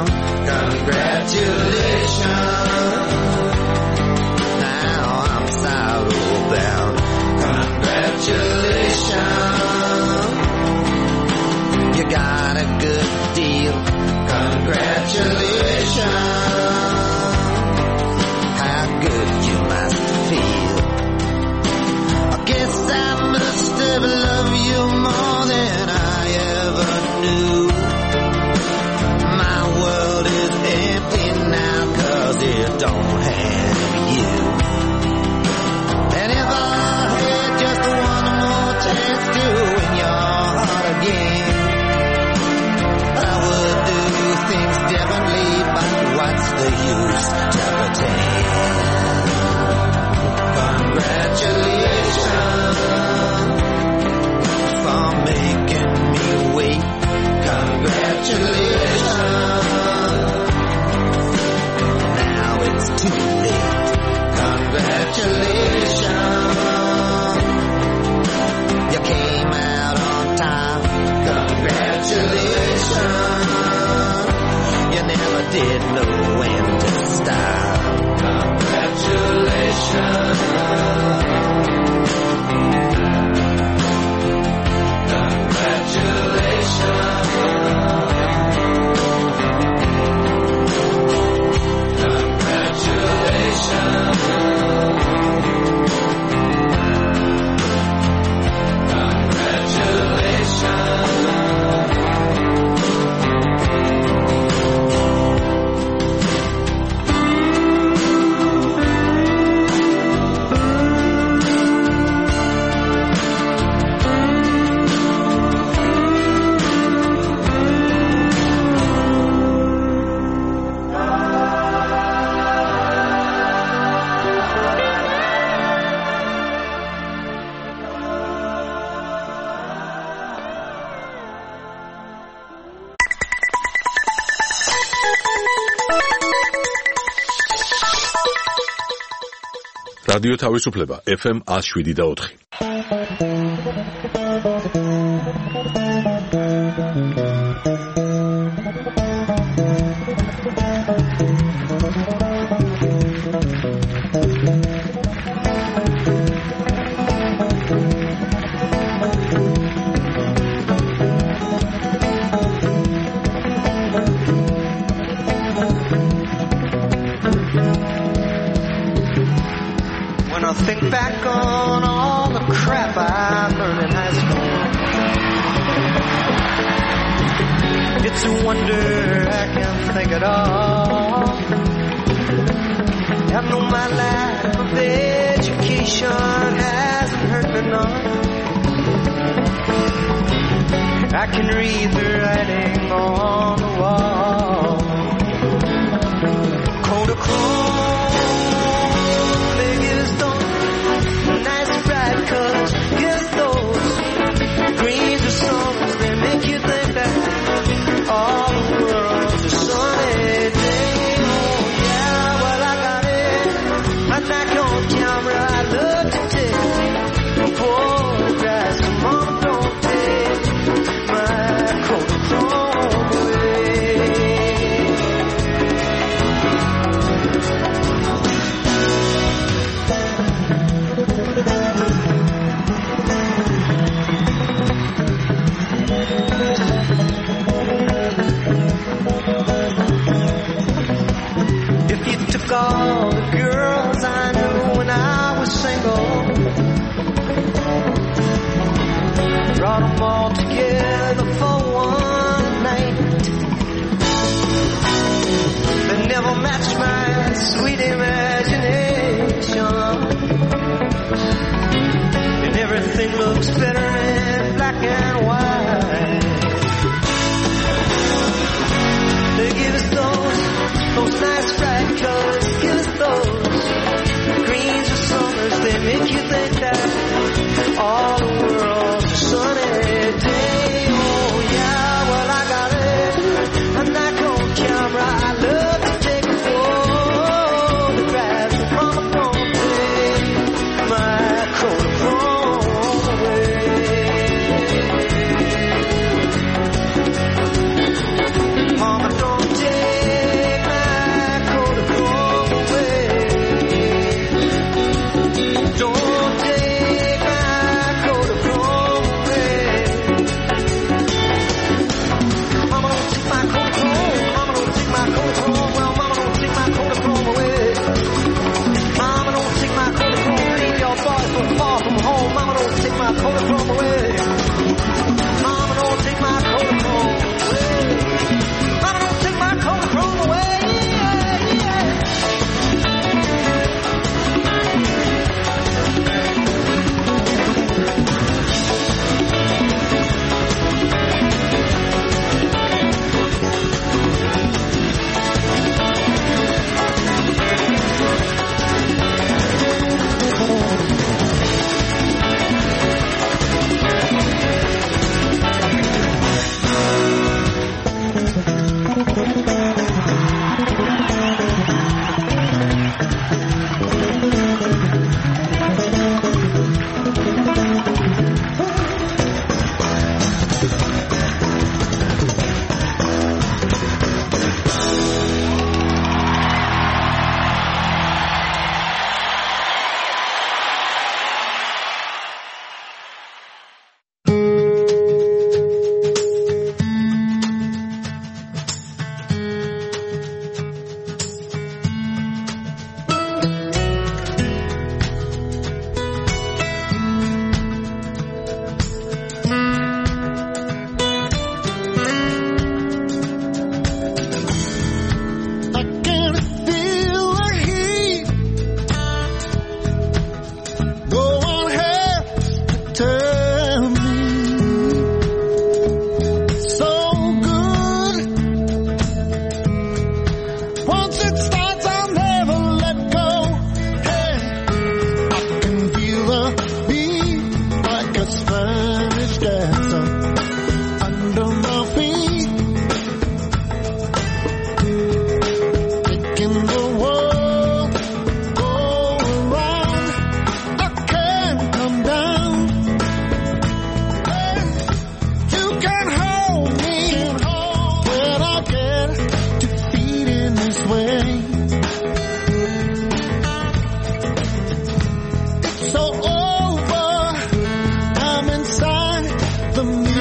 Congratulations, now I'm sorrow bound. Congratulations. რადიო თავისუფლება ეფ ემ one oh seven და four. When I think back on all the crap I learned in high school, it's a wonder I can think it all. I know my lack of education hasn't hurt me none. I can read the writing on the wall. Kodachrome, colors, yes, those greens are songs that make you think that all the world's a sunny day. Oh yeah, well I got it. I knock on camera, I love to take photographs. Mom, don't take my Kodachrome away. All the girls I knew when I was single, brought them all together for one night. They never matched my sweet imagination, and everything looks better in black and white. They give us those those nice bright colors, give us those greens or summers, they make you think that all the world's a sunny day. Oh yeah, well I got it, I'm not on camera, I love to take photographs. Mama, don't take my Kodachrome away.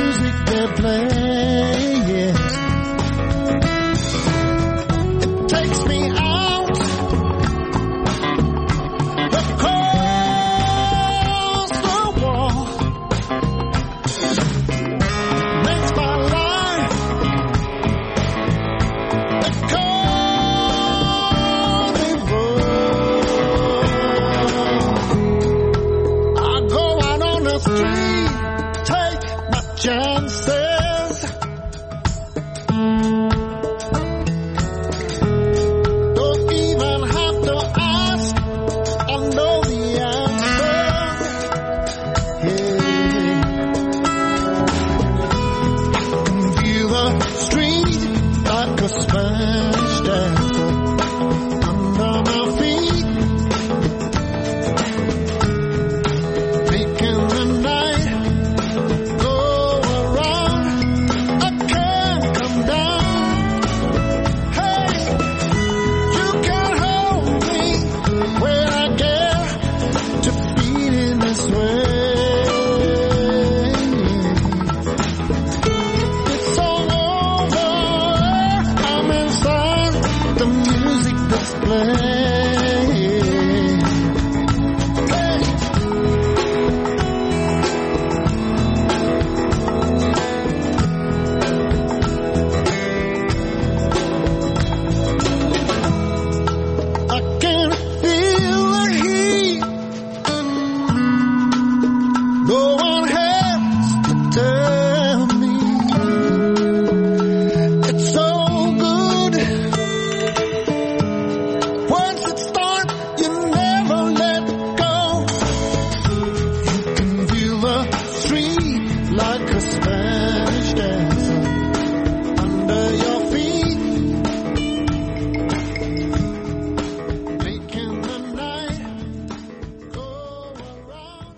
music they play, yeah. It takes me out across the wall, makes my life a carnival. I go out on the street, take my chances. Don't even have to ask, I know the answer. Yeah. Feel the street like a Spanish dancer under my feet, making the night go around. I can't come down. Hey, you can't hold me when I get to feeling this way. It's all over. I'm inside the music that's playing. Hey. I can feel the heat. No one has to tell me. It's so good. Once it starts, you never let go. You can feel the street like a Spanish dancer under your feet, making the night go around.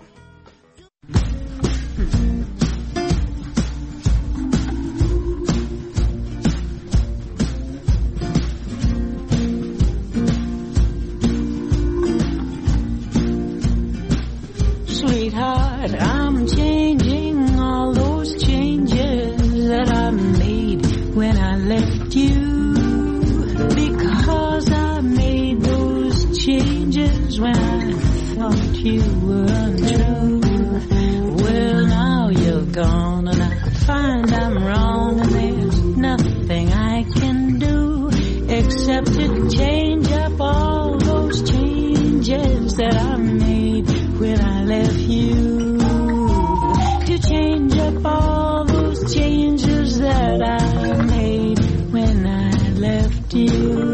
Sweetheart, I'm changing all those changes that I made when I left you, because I made those changes when I thought you were untrue. Well, now you're gone and I find I'm wrong, and there's nothing I can do except to change up all those changes that I made when I left you, to change up all those changes that I made when I left you.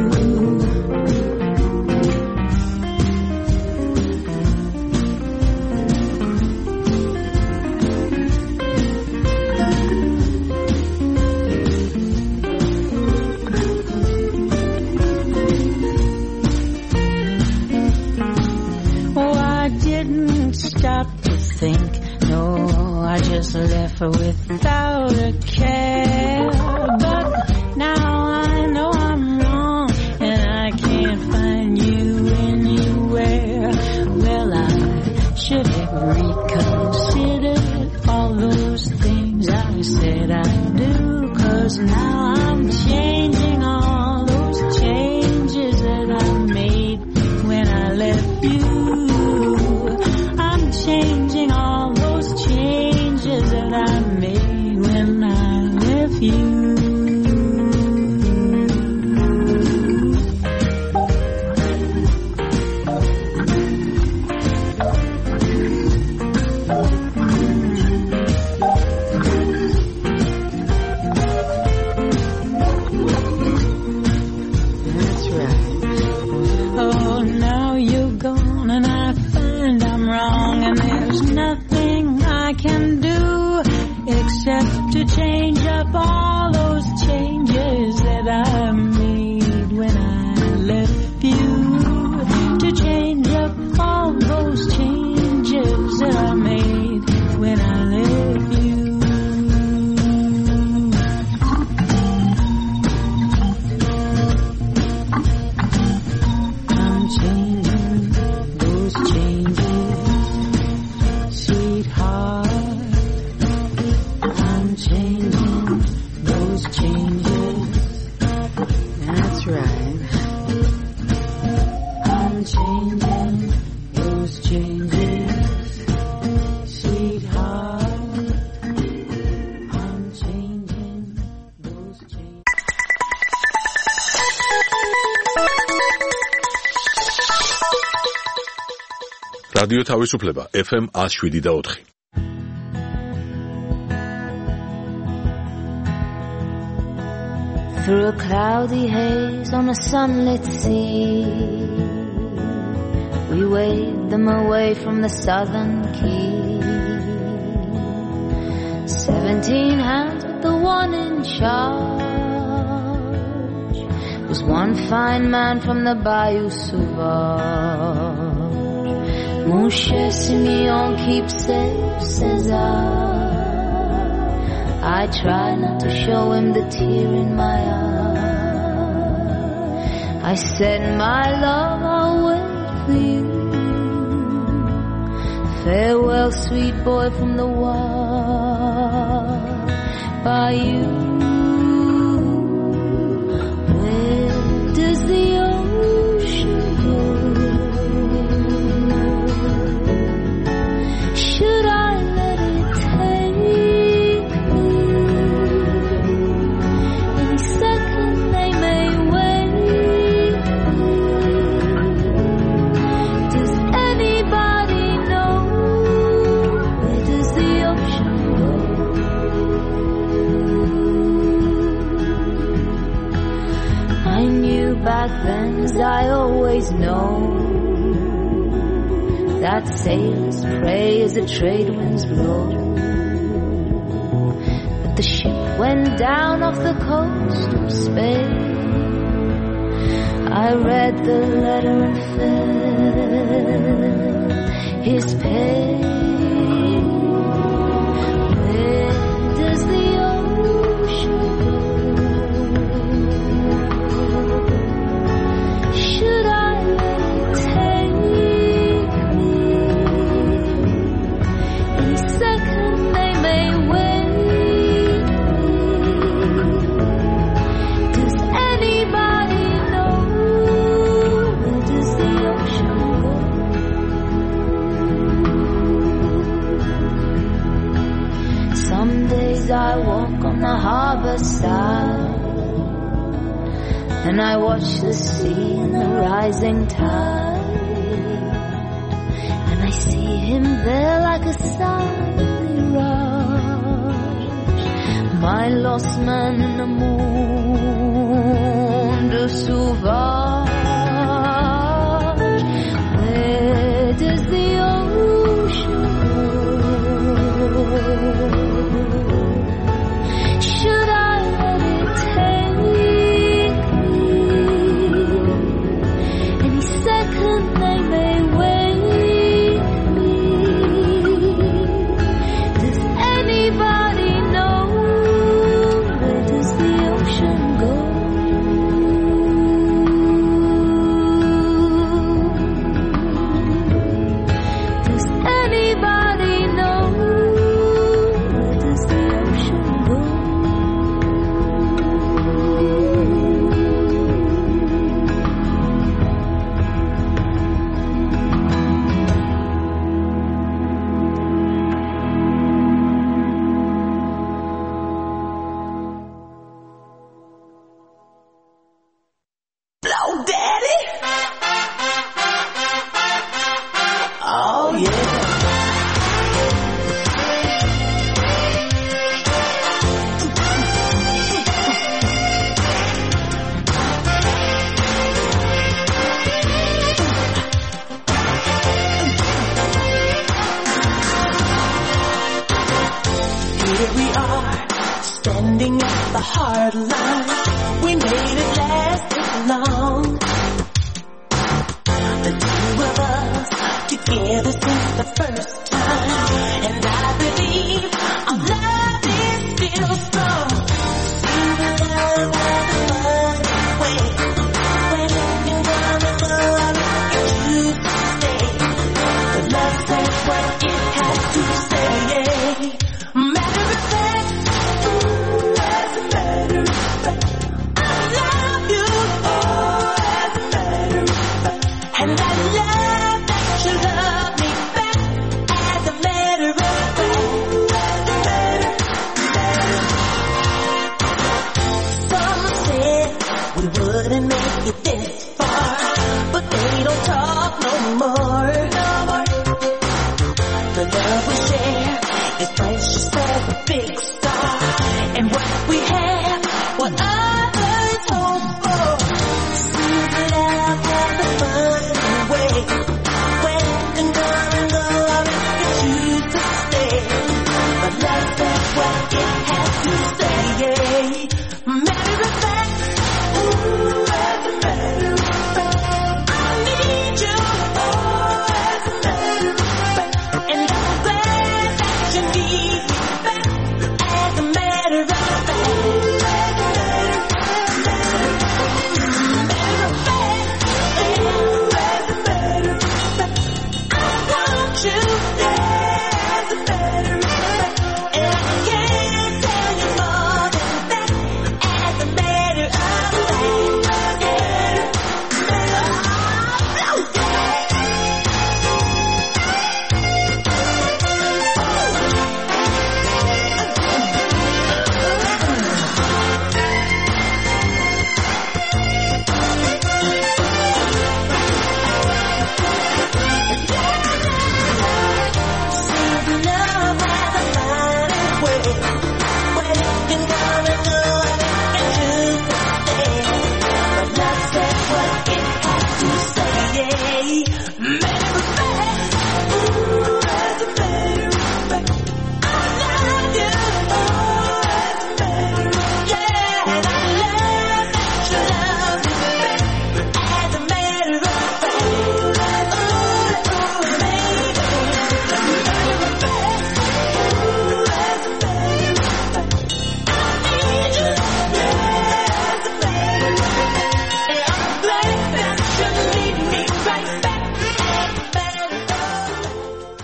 Oh, I didn't stop to think, no, I just left without a care. But now I know I'm wrong, and I can't find you anywhere. Well, I should have reconsidered all those things I said I'd do, 'cause now I'm changing all those changes that I made when I left you. I'm changing all those changes that I made when I left you. That's right. Oh, now you're gone and I find I'm wrong, and there's nothing I can do except to change up all რადიო თავისუფლება F M one oh seven და four. Through a cloudy haze on a sunlit sea, we waved them away from the southern key. Seventeen hands with the one in charge was one fine man from the Bayou Sauvage. Mon cher Simeon, keep safe, César. I try not to show him the tear in my eye. I said, my love, I'll wait for you. Farewell, sweet boy from the wild bayou. Where does the ocean go? Should I let it take me? Any second they may wait me. Does anybody know? Where does the ocean go? I knew back then, as I always know, that sailors pray as the trade winds blow. But the ship went down off the coast of Spain. I read the letter and felt his pain. Where does the ocean go? Should I let it take me? Any second they may wait me. Does anybody know? Where does the ocean go? Some days I walk on the harbor side, and I watch the sea and the rising tide, and I see him there like a silent mirage, my lost man in the monde sauvage. Where does the ocean go? Should I let it take me? Any second they may wait me. Does anybody know? Where does the ocean go? Does anybody know? Where does the ocean go? Blow daddy. Oh yeah. Here we are, standing at the hard line. We made it last this long. The two of us together since the first time, and I believe our love is still strong. See the love of the funny way. When you're down the road, you choose to stay. The love says what it has to say. Matter of fact, ooh, as a matter of fact, I love you, oh, as a matter of fact, and I love that you love me back, as a matter of fact. it has to stay. Matter of fact, ooh, as a matter of fact, I need you. Oh, as a matter of fact, and I'm glad that you need me back. As a matter of fact, as a matter of fact, matter of fact, yeah, as a matter of fact, I want you. Yeah, as a matter of fact, and I can't tell you more than that. As a matter of fact, yeah, matter of fact. Love has a funny way when it can come and go and choose to stay. But love says what it has to say. Matter of fact, ooh, as a matter of fact, I love you. Oh, as a matter of yeah, and I love that you love me back. As a matter of fact, ooh, ooh, baby. Matter of fact, ooh, as a matter of fact, I need you. Yeah, as a matter of fact, and I'm glad that you need me right back. As a matter of fact.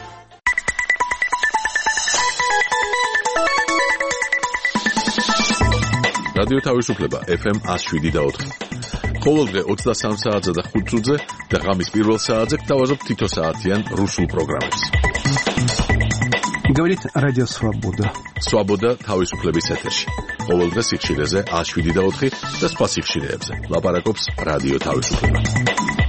რადიო თავისუფლება ეფ ემ one oh seven და four. ყოველდღე ოცდასამ საათზე და ხუთ წუთზე და ღამის პირველ საათზე გთავაზობთ თითო საათიან რუსულ პროგრამებს. Говорит Радио Свобода. Свобода თავისუფლების ეთერში. ყოველდღე სიხშირეზე one oh seven და four და სხვა სიხშირეებზე. ლაპარაკობს რადიო თავისუფლება.